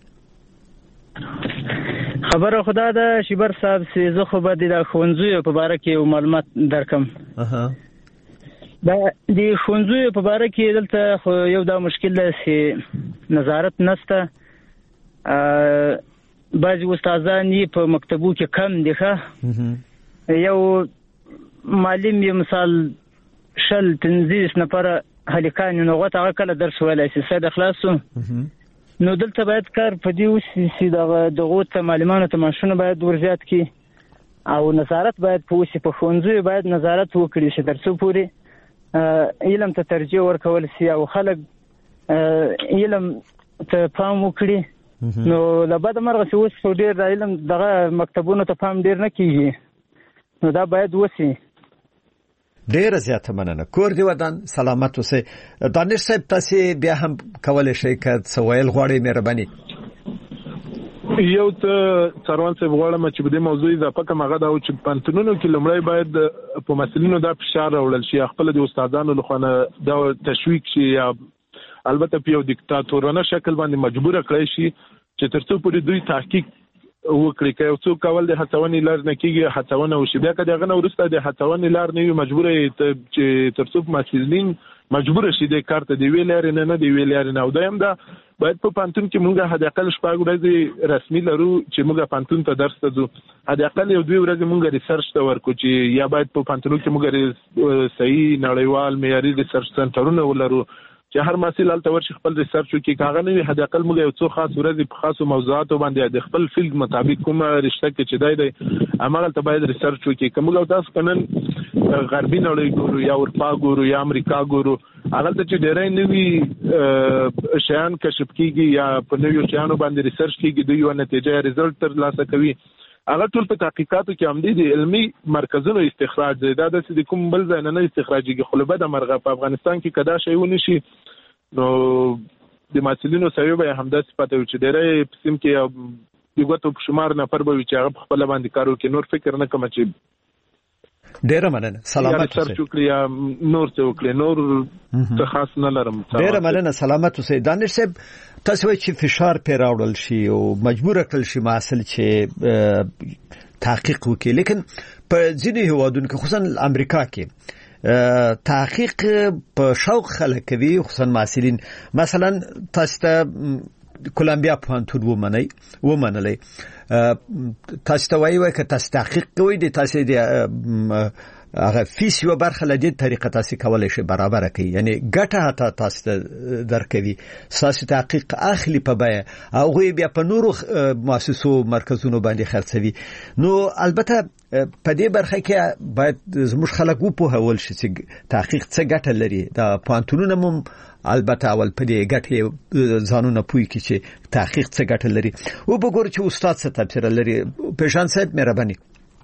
خبره خدا ده شبر صاحب سي زه خو به د خوندزو په اړه کې معلومات درکم. اها دا د خوندزو په اړه کې دلته خو یو دا مشکل ده چې نظارت نشته. ا بعض استادان یې په مکتبو کې کم دي. ښه یو معلم یې مثال شل تنظیس نفر هلیکان نو غوته هغه کله درس ویلای شي ساده خلاصو. نو دلته باید کار په دې وسی چې د دغه ته معلوماتو ته ماشونه باید ورزیات کی او نظارت باید په وسی په خوندزو باید نظارت وکړي چې درسو پوری علم ته ترجیح ورکول سي او خلک علم ته پام وکړي. نو لبد مرغه چې اوس ډیر د علم دغه مکتبونو ته پام ډیر نه کیږي. نو دا باید وسی. ډیر زیاته مننه. کور دی ودان سلامت اوسه. دانش صاحب تاسو بیا هم کولای شئ که سوال غواړئ مهرباني. یو ته څروان صاحب غواړم چې په دې موضوع د پکه مغه دا چې پانتونونو کې لمړی باید په مسلینو دا فشار راوړل شي، خپل د استادانو لخوا دا تشویق شي یا البته په یو دیکتاتورانه شکل باندې مجبور کړی شي چې ترڅو پورې دوی تحقیق وکړي. که یو څوک کول د هڅونې لار نه کېږي هڅونه وشي، بیا که دغه نه وروسته د هڅونې لار نه وي مجبور یې چې ترڅو مسلین مجبور شي د کار ته دی ویل لري نه نه دی ویل لري نه. او دایم دا باید په پانتون کې موږ حد اقل شپږ ورځې رسمي لرو چې موږ پانتون ته درس ته ځو. حد اقل یو دوی ورځې موږ ریسرچ ته ورکو چې یا باید په پانتون کې موږ صحیح نړیوال معیاري ریسرچ سنټرونه ولرو چې هر محصل الته ورشي خپل ریسرچ وکړي. کاغه نه وي حد اقل موږ یو څو خاص ورځې په خاصو موضوعاتو باندې د خپل فیلډ مطابق کومه رشته کې چې دی دی امغه ته باید ریسرچ وکړي. کومه تاسو کنن غربي نړۍ ګورو یا اروپا ګورو یا امریکا ګورو هغه ته چې ډېرای نوي شیان کشف کیږي یا په نویو شیانو باندې ریسرچ کیږي دوی یو نتیجه ریزلټ تر لاسه کوي. هغه ټول په تحقیقاتو کې هم دي علمي مرکزونو استخراج دی. دا د کوم بل ځای نه استخراجيږي. خو له بده مرغه په افغانستان کې کدا شی ونی شي نو د مسلینو سوي به هم د صفته چې ډېرې قسم کې یو غوټو شمار نه پر به چې هغه خپل باندې کارو کې نور فکر نه کوم چې ډېر مننه. سلامت اوسئ. شکریا نور څه وکړي نور څه خاص نه لرم. ډېر مننه. سلامت اوسئ. دانش صاحب تاسو چې فشار پر راوړل شي او مجبور کړل شي محصل چې تحقیق وکړي، لیکن په ځینې هیوادونو کې خصوصا امریکا کې تحقیق په شوق خلک کوي، خصوصا محصلین. مثلا تاسو ته کولمبیا پوهنتون ومنئ ومنلئ تاسو ته وایي که تاسو تحقیق کوئ د تاسو د هغه فیس یو برخه لدې طریقه تاسو کولای شئ برابر کړئ، یعنی ګټه هتا تاسو درکوي. تاسو تحقیق اخلي په بیا او بیا په نورو مؤسسو مرکزونو باندې خرڅوي. نو البته په دې برخه کې باید زموږ خلک وپوهول شي چې تحقیق څه ګټه لري. دا پوهنتونونه هم البته اول په دې ګټه ځانونه پوي کی چې تحقیق څه ګټه لري. او وګورئ چې استاد څه تفسیر لري. پېژان صاحب مهرباني.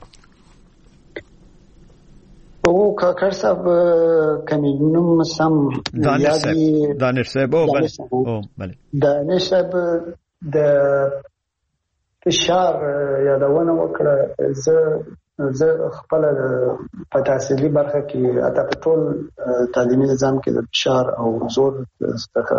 او کاکر صاحب کمینوم سم دانش صاحب دانش صاحب او بله او بله دانش صاحب د فشار یادونه وکړه. زه زه خپل په تحصیلي برخه کې اته په ټول تعلیمي نظام کې د فشار او زور څخه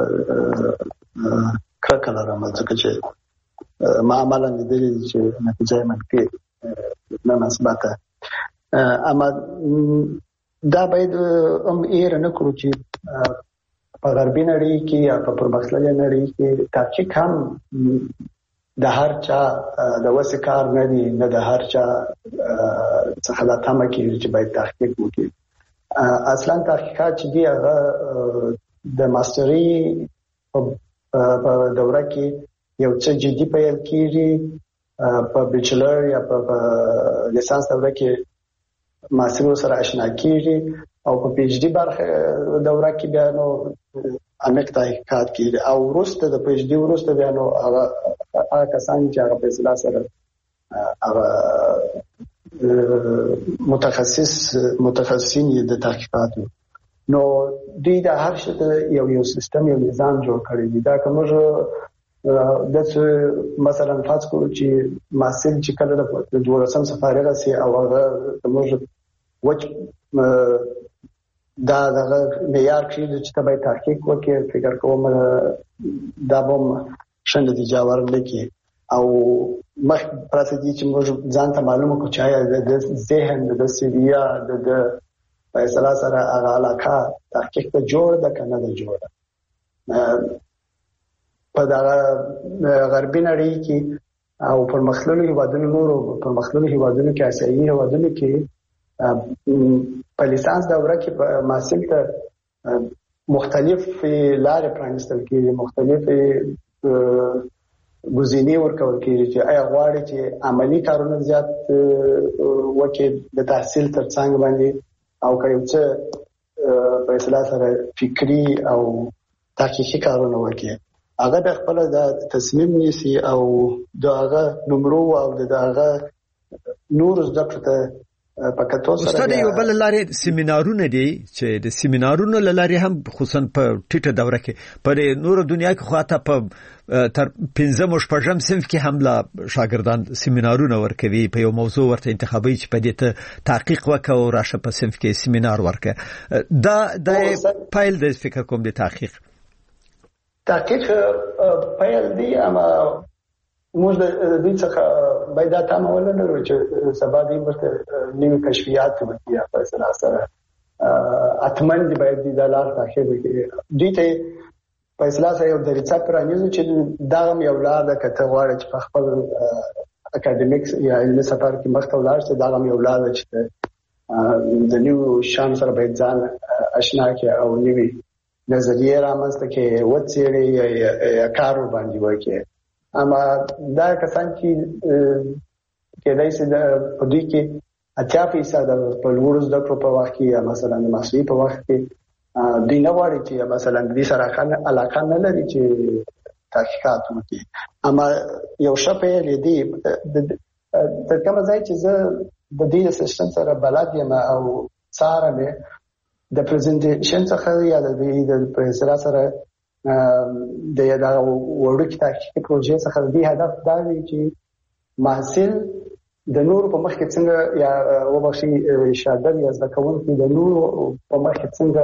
کرکه لرم، ځکه چې ما عملاً لیدلي چې نتیجه یې منفي نه مثبته. اما دا باید هم هېر نه کړو چې په غربي نړۍ کې یا په پرمختللې نړۍ کې تحقیق هم د هر چا د وسې کار نه دی، نه د هر چا څخه دا تمه کېږي چې باید تحقیق وکړي. اصلا تحقیقات چې دي هغه د ماستري په دوره کې یو څه جدي پیل کېږي، په بیچلر یا په لیسانس دوره کې محصلینو سره آشنا کېږي، او په پی ایچ ډي برخه دوره کې بیا نو عمیق تحقیقات کېږي، او وروسته د پی ایچ ډي وروسته بیا نو هغه هغه کسان چې هغه په اصطلاح سره هغه متخصص متخصصین د تحقیقاتو نو دوی د هر څه یو یو سیستم یو نظام جوړ کړی دی. دا کومه د مثلا فرض کړو چې محصل چې کله د دولسم سفارغه سي او هغه موږ وچ دا دغه معیار کې چې تبعی تحقیق وکړي، فکر کوم دا به شنه دي جوړ لکه او مخ پرته دي چې موږ ځان ته معلومه کو چې د ذهن د سیریا د فیصله سره هغه علاقه تحقیق ته جوړ ده کنه ده جوړ په دا غربي نړۍ کې او پرمختللو هیوادونو نورو پرمختللو هیوادونو کې اسیایي هیوادونو کې په لیسانس دوره کې محصل ته مختلف لارې پرانیستل کېږي، مختلف ګزینې ورکول کېږي چې آیا غواړي چې عملی کارونه زیات وکړي د تحصیل ترڅنګ باندې، او که یو څه په اصطلاح سره فکري او تحقیقي کارونه وکړي، هغه د خپل د تصمیم نیسي او د هغه نمرو او د هغه نور زده کړه پکاتو سره. استاد یو بل لارې سیمینارونه دي چې د سیمینارونو لارې هم خصوصا په ټیټه دوره کې په نور دنیا کې خواته په تر پنځم او شپږم صنف کې هم لا شاګردان سیمینارونه ورکوي، په یو موضوع ورته انتخابي چې په دې ته تحقیق وکړو راشه په صنف کې سیمینار ورکړي. دا د فایل د فکر کوم د تحقیق تحقیق پیل دی، اما موږ د دې څخه باید دا تمه ولرو چې سبا دې ورته نوې کشفیات وکړي په اصطلاح سره اتمن دی باید د لار تحقیق وکړي. دې ته په اصطلاح سره یو دریڅه پرانیزو چې دا هم یو لار ده کته غواړي چې په خپل اکیډمیکس یا علمي سفر کې مخته ولاړ شي، دا هم یو لار ده چې د نیو شان سره باید ځان آشنا کړي او نوې نظریه رامنځته کې وڅېړي یا کار باندې وکړي. اما دا کسان چې کېدای شي د پدې کې اتیا فیصد په لوړ زده کړو په وخت کې یا مثلا د ماستري په وخت کې دوی نه غواړي چې مثلا د دې سره علاقه نه لري چې تحقیقات وکړي. اما یو شپه لدی د کوم ځای چې زه د دې سیستم سره بلد یم او څاره مې د پریزنټیشن څخه یا د دې د پریزنټ سره د یاده وړوکی تحقیقي پروژې څخه د هدف دا دی چې محصل د نور په مخ کې څنګه یا وبخښي شاګرد یا زده کوونکي د نور په مخ کې څنګه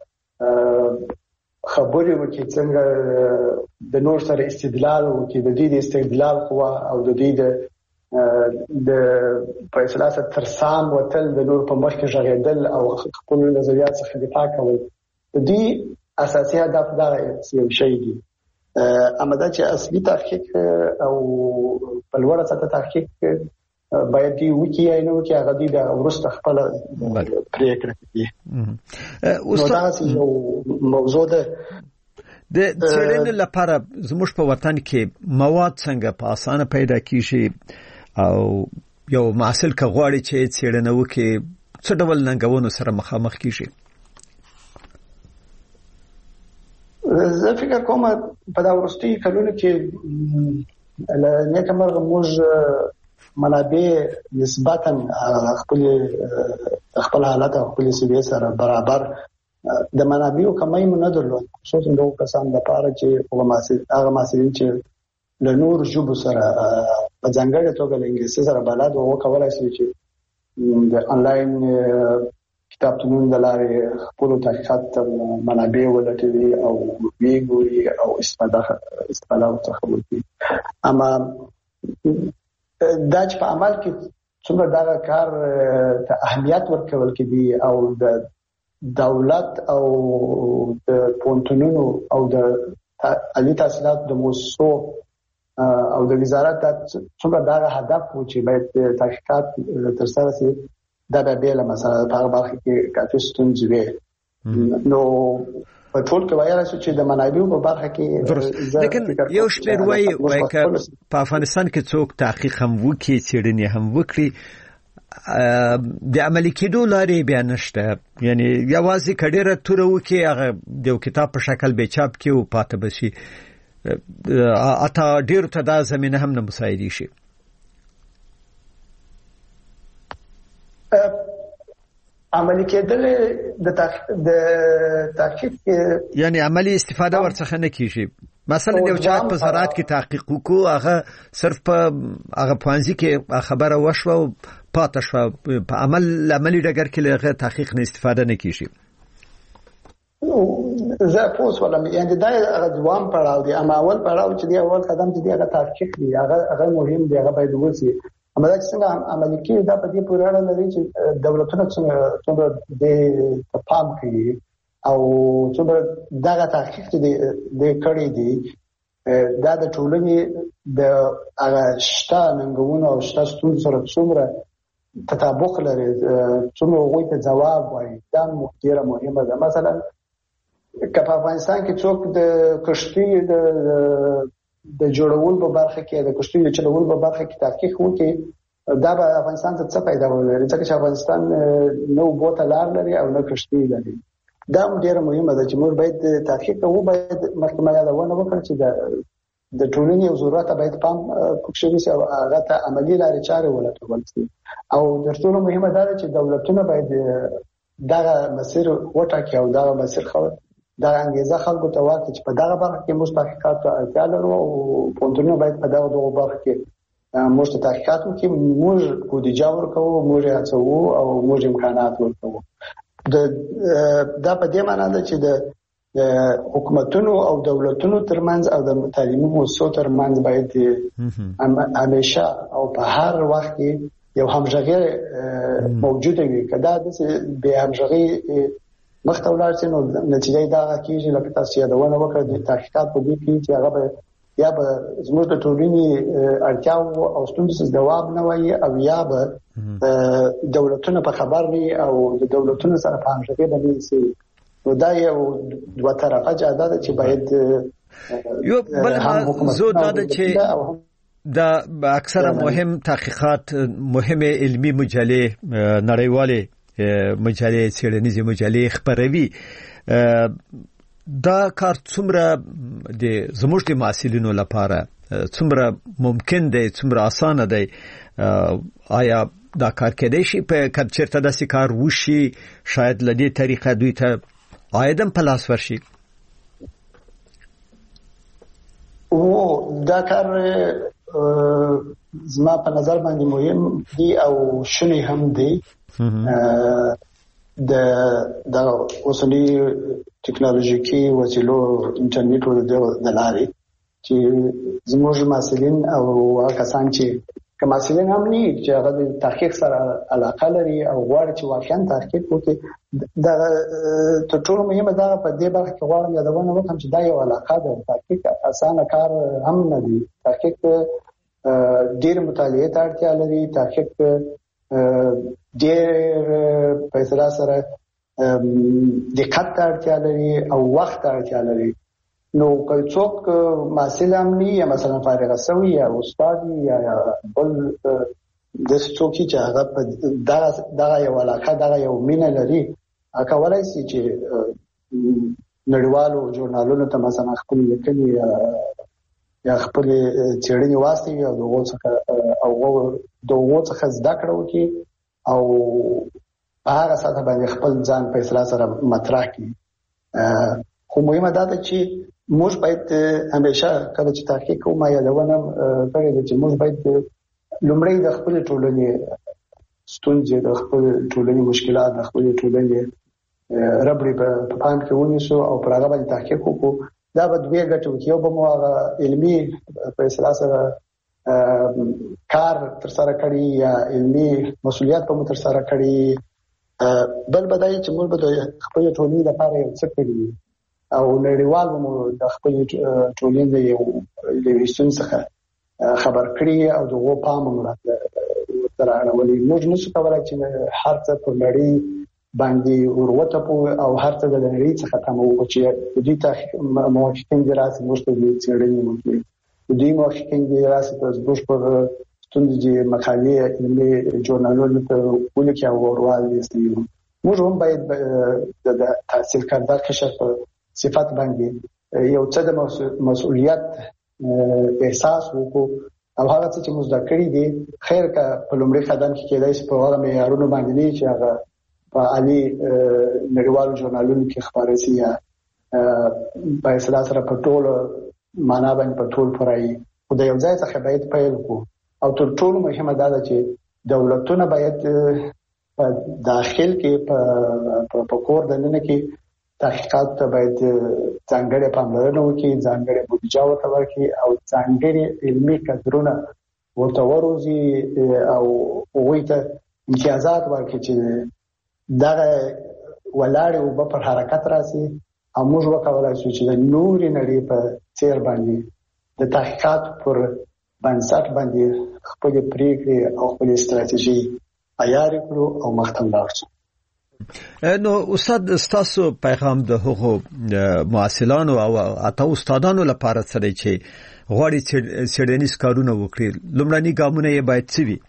خبرې وکړي، څنګه د نور سره استدلال وکړي، د دې د استدلال قوه او د دې د د په اصطلاح سره ترسام وتل د نور په مخ کې ژغېدل او خپل نظریات څخه دفاع کول، دې اساسي هدف دا یو شی دی. اما دا چې اصلي تحقیق او په لوړه سطح تحقیق باید دی وکی یا نه وکی هغه دی د ورسته خپل پریکړه کوي. نو دا یو موضوع ده. د څېړنې لپاره زموږ په وطن کې مواد څنګه په اسانه پیدا کیږي او یو محصل که غواړي چې څېړنه وکړي څه ډول ننګونو سره مخامخ کیږي؟ زه فکر کوم په دا ورستي کلونو کې نیکمرغ موږ منابع نسبتا خپل خپل حالت او خپل سیبه سره برابر د منابعو کمای مو نه درلود، خصوصا د کسان لپاره چې هغه محصلین چې له نور ژبو سره په ځانګړې توګه د انګلیسي سره بلد وو کولای شي چې د انلاین کتابتونونو د لارې خپل تحقیقات منابع ولټوي او ویګوري او استفاده استفاده څخه وکړي. اما دا چې په عمل کې څومره دا کار ته اهمیت ورکول کېږي او د دولت او د پونتونونو او د عالی تحصیلات د موسسو او د وزارت څومره دا هدف و چې باید تحقیقات ترسره شي، دا به بیل مثلا په هغه برخه کې کافي ستونزې وي. نو په ټول کې وایي چې د منابعو په برخه کې لیکن یو شمېر وایي وایي چې په افغانستان کې څوک تحقیق هم وکړي، څېړنې هم وکړي، د عملي کېدو لارې بیا نشته. یعنی یوازې کډېره توره وکړي، هغه د یو کتاب په شکل به چاپ کړي او پاته به شي، اته ډېرو ته دا زمینه هم نه مساعدې شي. عملي کېدل د د تحقیق یعنی عملی استفاده ورڅخه نه کیږي. مثلا یو چا په زراعت کې تحقیق وکړو، هغه صرف په هغه پوانځي کې خبره وشوه او پاتې شو، په عمل عملی ډګر کې هغه تحقیق نه استفاده نه کیږي. زه پوس ولم یعنی دا هغه دوام پړاو دی، اما اول پړاو چې دی اول قدم چې دی هغه تحقیق دی، هغه هغه مهم دی، هغه باید وسی. اما دا څنګه عملي کېږي دا په دې پورې اړه لري چې دولتونه څومره د پام کوي او څومره دا تحقیق دی د کړي دی، دا د ټولنې د هغه شته ننګونو او شته ستونزو سره څومره تطابق لري، څومره هغوی ته ځواب وایي. دا ډېره مهمه ده. مثلا که په افغانستان کې څوک د کښتۍ د د جوړولو په برخه کې د کښتۍ د چلولو په برخه کې تحقیق وکړي، دا به افغانستان ته څه پیدا ولري، ځکه چې افغانستان نه اوبو ته لار لري او نه کښتۍ لري. دا ډېره مهمه ده چې موږ باید تحقیق کوو، باید مخکې ما یادونه وکړه چې د د ټولنې او ضرورت باید پام پکښې وشي او هغه ته عملي لارې چارې ولټول شي. او تر ټولو مهمه دا ده چې دولتونه باید دغه مسیر وټاکي او دغه مسیر خو دا انګیزه خلکو ته ورکړي چې په دغه برخه کې موږ تحقیقات ته اړتیا لرو او پونتونونه باید په دغه دغه برخه کې موږ تحقیقات وکړي، موږ بودیجه ورکوو، موږ هڅوو او موږ امکانات ورکوو. دا په دې معنی ده چې د حکومتونو او دولتونو ترمنځ او د تعلیمي مؤسسو ترمنځ باید همیشه او په هر وخت کې یو همغږي موجوده وي. که دا د بې همغږي مخته ولاړ شي نو نتیجه دا کېږي لکه تاسو یادونه وکړه د تحقیقات په دې کې چې هغه به یا به زموږ د ټولنې اړتیاو او ستونزو ځواب نه وایي او یا به دولتونه په خبر وي او د دولتونو سره په همغږي باندې شي. نو دا یو دوه طرفه جاده ده چې باید یو بل زو دا ده چې دا اکثره مهم تحقیقات، مهمه علمی مجلې، نړیوالې مجلې، څېړنیزې مجلې خبروي. دا کار څومره د زموږ د محصلینو لپاره څومره ممکن دی، څومره اسانه دی؟ آیا دا کار کېدای شي په کله چېرته داسې کار وشي شاید له دې طریقه دوی ته عایدم په لاس ورشي؟ او دا کار زما په نظر باندې مهم دی او شونی هم دی. د د اوسنی ټکنالوژیکي وسیلو انټرنیټ د لارې چې زموږ مسلین او کسان چې که مسلین هم نه چې هغه د تحقیق سره علاقه لري او غواړي چې واقعا تحقیق وکړي، دا تر ټولو مهمه ده. په دې برخه کې غواړم یادونه وکړم چې دا یو علاقه ده. تحقیق اسانه کار هم نه دی. تحقیق ډېر مطالعه ته اړتیا لري. تحقیق ډېر په اصطلاح سره دقت ته اړتیا لري او وخت ته اړتیا لري. نو که څوک محصل هم نه یا مثلا فارغ شوی یا استاد یا بل د څوک چې هغه په دغه دغه یو علاقه دغه یو مینه لري، کولای شي چې نړیوالو ژورنالونو ته مثلا خپل لیکنې یا خپل څېړنې واستوي او دغه څخه او دغه څخه زده کړه وکړي او هغه ساته باندې خپل ځان په اصطلاح سره مطرح کړي. خو مهمه ده چې موږ باید همیشه کله چې تحقیق کوو، ما یادونه کړې ده چې موږ باید لومړی د خپل ټولنې ستونزې د خپل ټولنې مشکلات د خپل ټولنې ربړې په پام کې ونیسو او پر هغه باندې تحقیق وکړو. دا به دوه ګټې وکړي. یو به مو هغه علمي په اصطلاح سره کار تر سره کړي یا علمي مسؤلیت به مو تر سره کړي، بل به دا چې موږ به د خپل ټولنې لپاره یو څه کړي او نړیوال به مو د خپل ټولنې د یو لیویستون څخه خبر کړي او دغه پام مو تر اړولې. موږ نشو کولای چې هر څه په نړۍ باندې وروته او هر څه د نړۍ څخه تمو چې دوی ته موافقین دي راځي موږ ته دې څېړنې وکړي. دوی موافقین دي راځي چې موږ په ستونزې مقالې علمي جورنالونو ته ولیکي او ورواړي. موږ هم باید د تحصیل کارده قشر په صفات باندې یو څه د مسؤلیت احساس وکړو او هغه څه چې موږ دا کړی دي خیر کا په لومړي قدم کې کېدای شي په هغه معیارونو باندې نه چې هغه په عالي نړیوالو ژورنالونو کې خبرې سي یا په اصطلاح سره په ټول معنا باندې په ټول پرای خو د یو ځای څخه باید پیل وکړو. او تر ټولو مهمه دا ده چې دولتونه باید په داخل کې په په کور دننه کې تحقیقات ته باید ځانګړې پاملرنه وکړي، ځانګړې بودیجه ورته ورکړي او ځانګړې علمي کادرونه ورته وروزي او هغوی ته امتیازات ورکړي چې دغه ولاړې اوبه پر حرکت راسي او موږ وکولای شو چې د نورې نړۍ په څیر باندې د تحقیقات پر بنسټ باندې خپلې پریکړې او خپلې ستراتیژي عیارې کړو او مخته لاړ شو. نو استاد ستاسو پیغام د هغو معاصلانو او اته استادانو لپاره څه دی چې غواړي څېړنیز کارونه وکړي؟ لومړني ګامونه یې باید څه وي؟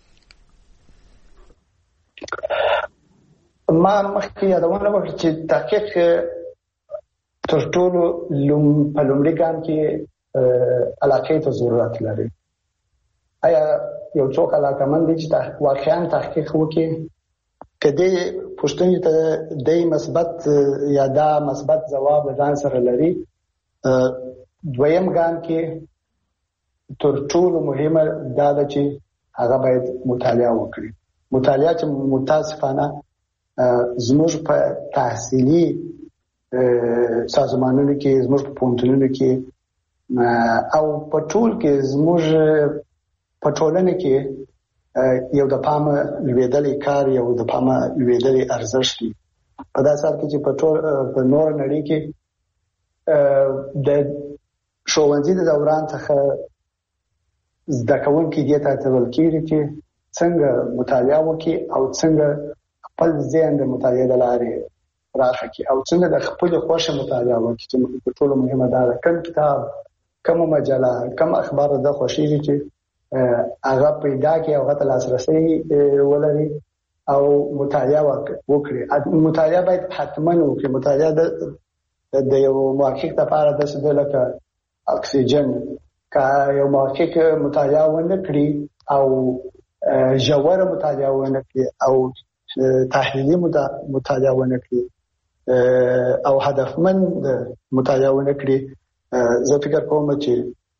ما مخکې یادونه وکړه چې تحقیق تر ټولو په لومړي ګام کې علاقې ته ضرورت لري. آیا یو څوک علاقمند دی چې واقعا تحقیق وکړي؟ کدی پښتنې ته د مثبت یا دا مثبت جواب ځان سره لري. دویم ګام کې تر ټولو مهمه دا ده چې هغه باید مطالعه وکړي. مطالعه چې متاسفانه زموږ په تحصیلي سازمانونو کې زموږ په پوهنتونونو کې او په ټول کې زموږ په ټولنه کې یو د پامه لویدلې کار یو د پامه لویدلې ارزښت دی. په داسې حال کې چې په ټول په نور نړۍ کې د ښوونځي د دوران څخه زده کوونکي دې ته هڅول کېږي چې څنګه مطالعه وکړي او څنګه خپل ذهن د مطالعې له لارې راخه کړي او څنګه د خپل خوښه مطالعه وکړي چې په ټولو مهمه ده کوم کتاب کوم مجله کوم اخبار د خوښیږي چې هغه پیدا کړي او هغه لاسرسي ولري او مطالعه وکړي. مطالعه باید حتما وکړي. مطالعه د یو محقق لپاره د څه لکه اکسیجن کا یو محقق مطالعه ونه کړي او ژوره مطالعه ونه کړي او تحلیلي مطالعه ونه کړي او هدفمند مطالعه ونه کړي، زه فکر کوم چې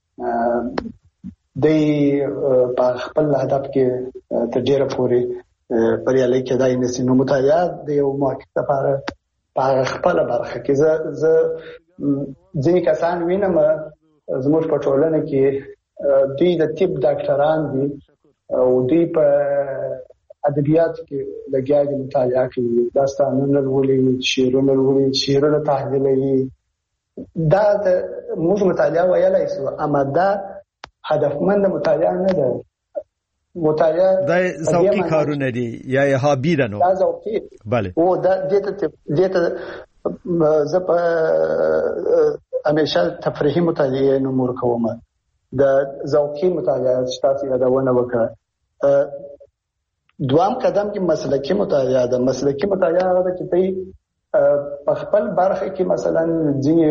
د خپل هدف کې تر ډیره پورې بریالي کېدای نشي. نو مطالعه د یو محقق لپاره په خپل برخه کې زه زه ځینې کسان وینم زموږ په ټولنه کې دوی د طب ډاکټران دي او دوی په ادبیات کې لګیا دي، مطالعه کوي، داستانونه لولي، شعرونه لولي، شعرونه تحلیلوي. دا د موږ مطالعه ویلای شو، اما دا هدفمند مطالعه نه ده. مطالعه دا ذوقي کارونه دي یا هابي ده. نو دا ذوقي bale او دا دته دته زه په همیشه تفریحي مطالعه نمور کوم. د ذوقي مطالعه ستاسو یادونه وکړه. دوام قدم کې مسلکي مطالعه ده. مسلکي مطالعه ده چې په خپل برخه کې مثلا ځینې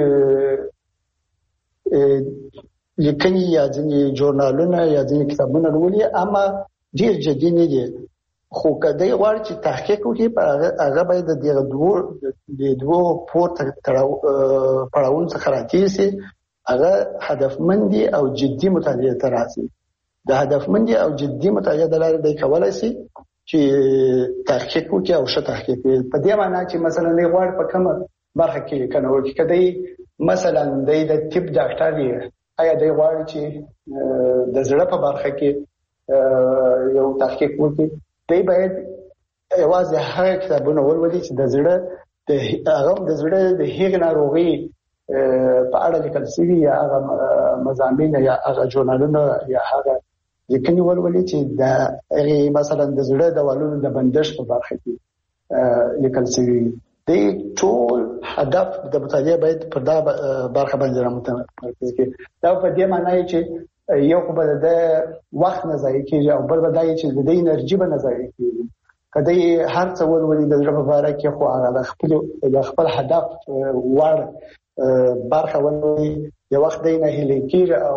لیکنې یا ځینې ژورنالونه یا ځینې کتابونه لولي، اما ډېر جدي نه دي. خو کله غواړي چې تحقیق وکړي په هغه باید د دغه دوه د دوه پورته پړاوونو څخه راتېسي. هغه هدفمندي او جدي مطالعه ته راسي. د هدفمندي او جدي مطالعه د لارې د کولای شي چې تحقیق وکړي او ښه تحقیق وکړي. په دې معنی چې مثلا نه غواړي په کومه برخه کې کنه ورکړي کدی مثلا د طب ډاکټر دی آیا دی غواړي چې د زړه په برخه کې یو تحقیق وکړي دی باید یوازې هغه کتابونه ولولي چې د زړه د هغه د زړه د هیڅ ناروغي په اړه لیکل شوی یا هغه مضامین یا هغه ژورنالونه یا هغه لیکنې ولولي چې د مثلا د زړه د والونو د بندش په برخه کې لیکل شوی دی. ټول هدف د مطالعه باید پر دا برخه باندې رامتمرکز کی. دا په دې معنی چې یو خو به د وخت نه ضایع کیږي او بل به دا چې د انرژي به نه ضایع کیږي. کله هر څه ولولي د زړه په اړه کې خو هغه خپل د خپل هدف وړ برخه ولولي یو وخت دی نه هلي کیږي او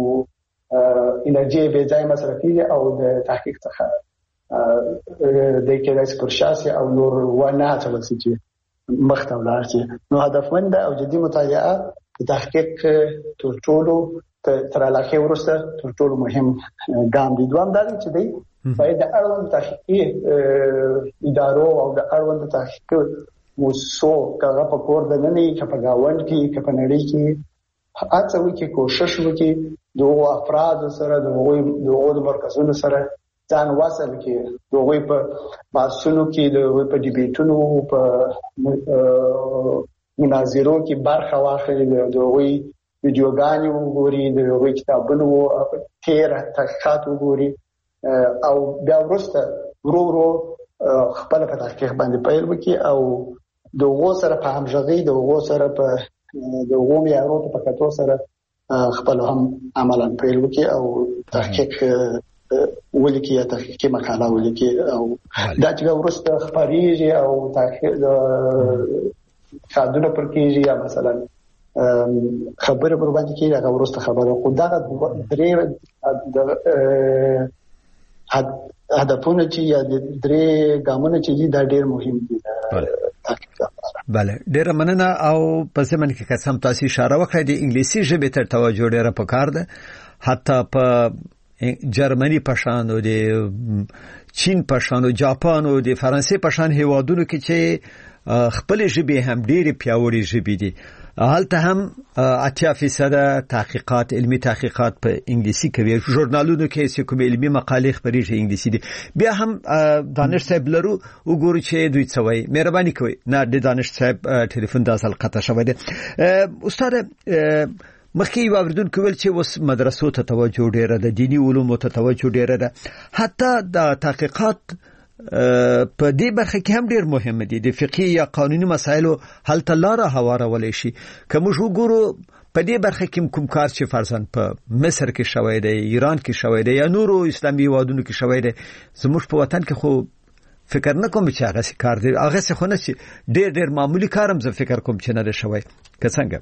انرژي به ځای مصرفي او د تحقیق څخه د کېدای پر شاسي او نور ونه تلسي چې مخته ولاړ شي. نو هدفمند او جدي مطالعه د تحقیق تر ټولو تر علاقه ورسته تر ټولو مهم ګام دی. دوام دا چې دی باید د اړوند تحقیقي ادارو او د اړوند تحقیقي مؤسسو کغه په کور د نننی کې په گاوند کې کې په نړۍ کې هڅه وکړي کوشش وکړي د افراد سره د وګړو د وګړو مرکزونو سره ځان وصل کې دوی په باسونو کې د په ډیبیټونو په مناظرو کې برخه واخلي د دوی ویډیوګانې وګوري د دوی کتابونو تیر تحقیقات وګوري او بیا وروسته ورو ورو خپل په تحقیق باندې پیل وکړي او د وګړو سره په همغږي د وګړو سره په د وګړو معیارو په کتو سره خپل هم عملاً پیل وکړي او تحقیق ولیکي یا تحقیقي مقاله ولیکي او دا چې ورسته خبريږي او تحقیق خادونه پر کېږي یا مثلا خبره پر باندې کېږي هغه ورسته خبره خو دا درې هدفونه چې یا درې ګامونه چې دا ډېر مهم دي. بله ډیره مننه. او په زمن کې قسم تاسو اشاره وکړه د انګلیسي ژبې تر توجه ډیره پکار ده. حتی په جرمني پشان او د چین پشان او جاپان او د فرانسې پشان هیوادونو کې چې خپل ژبې هم ډېری پیاوړي ژبې دي هلته هم اتیا فیصد تحقیقات علمی تحقیقات په انګلیسي کوي. ژورنالونو کې چې کوم علمی مقالې خبريږي انګلیسي دي. بیا هم دانش صاحب لرو وګورئ چې دوی څه وایي. مهرباني کوئ. نه د دانش صاحب ټلیفون د اصل قطع شوی دی. استاد مخکې یو اوریدونکو ویل چې اوس مدرسو ته توجه ډیره ده دینی علومو ته توجه ډیره ده حتی د تحقیقات په دې برخه کې هم ډیر مهم دي. د فقهي یا قانوني مسایلو حل ته لاره هوارولای شي. کوم وګورو په دې برخه کې کوم کار چې فرضاً په مصر کې شوی دی ایران کې شوی دی یا نورو اسلامي هیوادونو کې شوی دی زموږ په وطن کې خو فکر نه کوم چې هغه کار دی هغه څه خو نه چې ډیر ډیر معمولی کارم زه فکر کوم چې نه شوی که څنګه.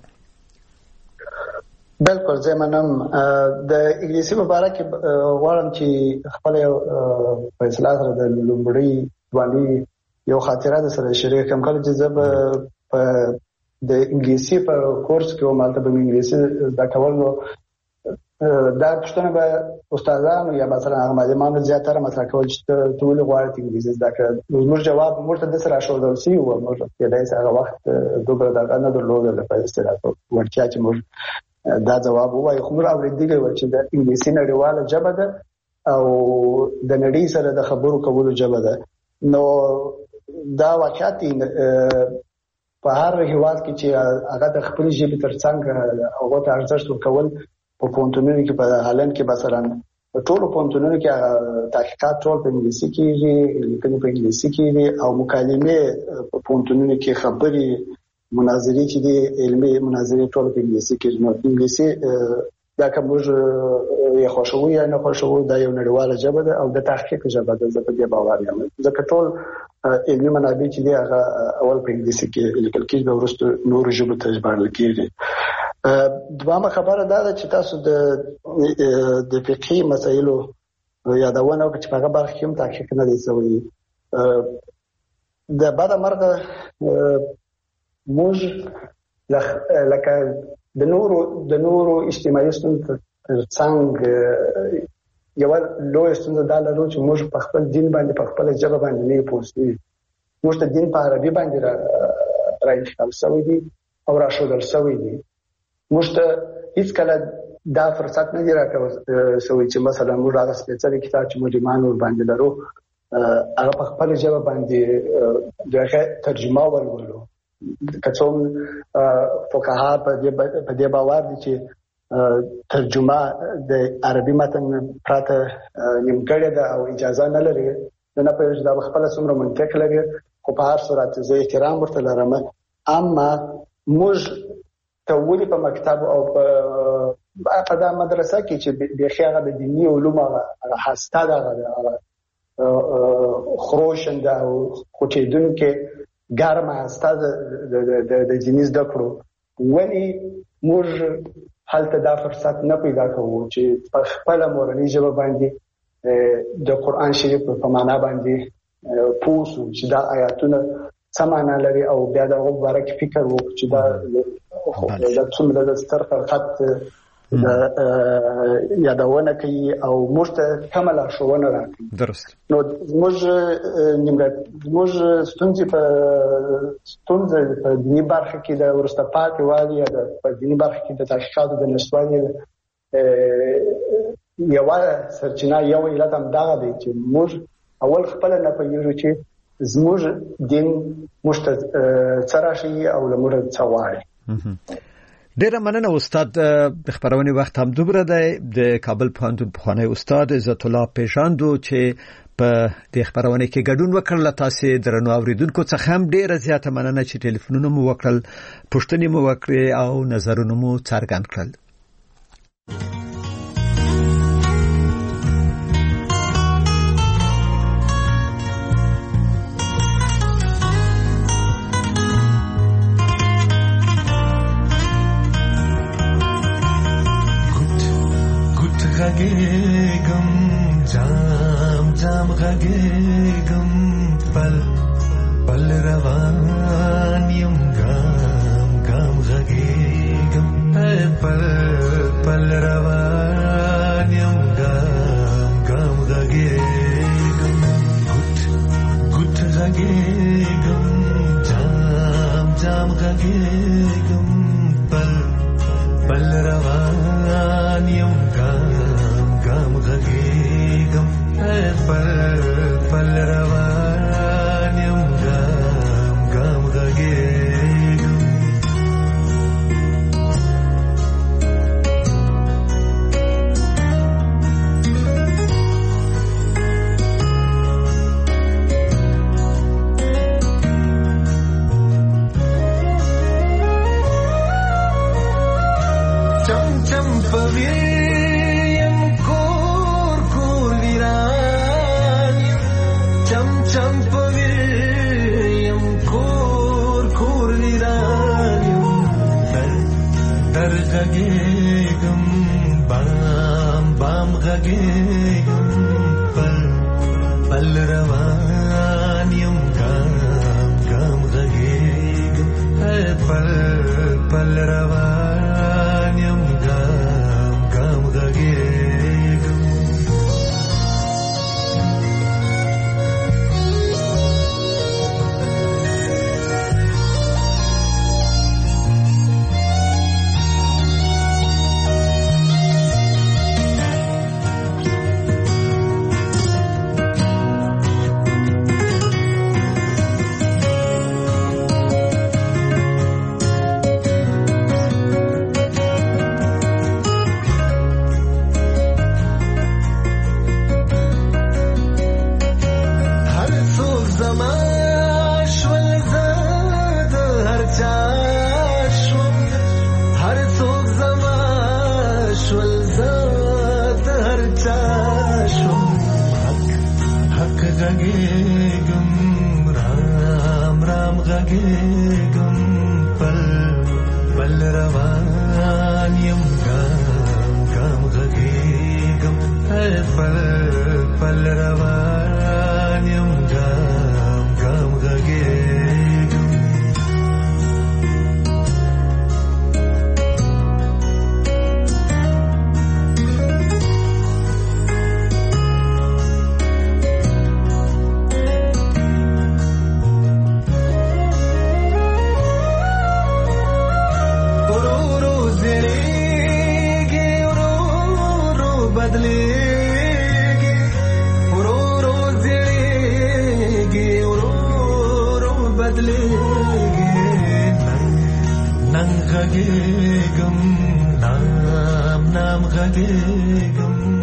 بالکل زه منم د انګلیسي مبارک غواړم چې خپل فیصله سره د لومړی ځواني یو خاطره ده سره شریک کوم کله چې زه په د انګلیسي په کورس کې ومالته به انګلیسي د کولو دا پښتنه به استادانو یا مثلا معلمانو زیاتره مطرح کول چې ټول غواړي انګلیسي زده کړي. موږ جواب موږ ته د سره شوړل سی او موږ کې دای هغه وخت دوبره دا نه درلودل په استراحت ورچا چې موږ دا جواب وایي خو موږ اوریدلی و چې د انګلیسي نړیواله ژبه ده او د نړۍ سره د خبرو کولو ژبه ده. نو دا واقعیت په هر هیواد کې چې هغه د خپل ژبې ترڅنګ هغه ته ارزښت ورکول په پونتونونو کې په هالند کې مثلا په ټولو پونتونونو کې تحقیقات ټول په انګلیسي کېږي لیکنې په انګلیسي کېږي او مکالمې په پونتونونو کې خبري مناظرې چې دي علمي مناظرې ټول په انګلیسي کې نو انګلیسي دا کوم یو خوشوي یا نه خوشوي دا یو نړیواله ژبه ده او د تحقیق ژبه ده زه په دې باور یم ځکه ټول علمي منابع چې دي هغه اول په انګلیسي کې لیکل کېږي او وروسته نور ژبو ته ژباړل کېږي. دوامه خبره دا ده چې تاسو د د فقهي مسایلو یادونه وکړئ چې په هغه برخه کې هم تحقیق نه دی شوی. د بعد مرګ موږ لکه د نورو د نورو اجتماعي ستونزو ترڅنګ یو لوی ستونزه دا لرو چې موږ په خپل دین باندې په خپل ژبه باندې نه پوهیږو. موږ ته دین په عربي باندې راځي شوی دی او راشودل شوی دی. موږ ته هیڅ کله دا فرصت نه دی راکوي چې مثلا موږ هغه سپیڅلی کتاب چې موږ ایمان ور باندې لرو هغه په خپل ژبه باندې دغه ترجمه ولولو. کڅوم فقها په دې باور دي چې ترجمه د عربي متن پراته نیمګړې ده او اجازه نه لري. نه په یوه د خپل څومره منطق لري، خو په هر صورت زه احترام ورته لرم. اما موږ ته ولې په مکتب او په په دا مدرسه کې چې بيخي هغه د دیني علومو هغه هسته ده هغه خروشنده او خوچېدونکې ګرمه هسته د دیني زده کړو، ولې موږ هلته دا فرصت نه پیدا کوو چې په خپله مورنۍ ژبه باندې د قرآن شریف په معنا باندې پوه شو چې دا آیاتونه څه معنا لري او بیا د هغو باره کې فکر وکړو چې دا د څومره د ستر خلقت یادونه کوي او موږ ته کومه لارښوونه راکوي. درست. نو زموږ نیمګړ زموږ ستونزې په ستونزې په دیني برخه کې د وروسته پاتې والي یا په دیني برخه کې د تحقیقاتو د نشتوالي یوه سرچینه یو علت همدغه دی چې موږ اول خپله نه پوهېږو چې زموږ دین موږ ته څه راښیي او له موږ څه غواړي. ډیره مننه استاد. د خبرونې وخت هم دومره دی. د کابل پوهنتون پخوانی استاد عزت الله پیژاندو چې په د خبرونه کې ګډون وکړل. تاسو درنو اوریدونکو څخه هم ډیره زیاته مننه چې ټلیفونونه مو وکړل، پوښتنې مو وکړې او نظرونه مو څرګند کړل. غږېږم جام جام غږېږم پل پل روان یم ګام ګام غږېږم پل پل روان یم ګام ګام غږېږم ګوت ګوت غږېږم جام جام غږېږم پل پل روان یم ګام غږېږم پل پل روان یم ګام ګام غږېږم. چم چم پوي غږېږم بام بام غږېږم پل پل روان یم ګام ګام غږېږم پل پل روان یم ګام ګام غږېږم. غږېږم رام رام غږېږم پل پل روان یم ګام ګام غږېږم پل پل روان یم ګام ګام غږېږم. بدلېږي نن غږېږم نام نام غږېږم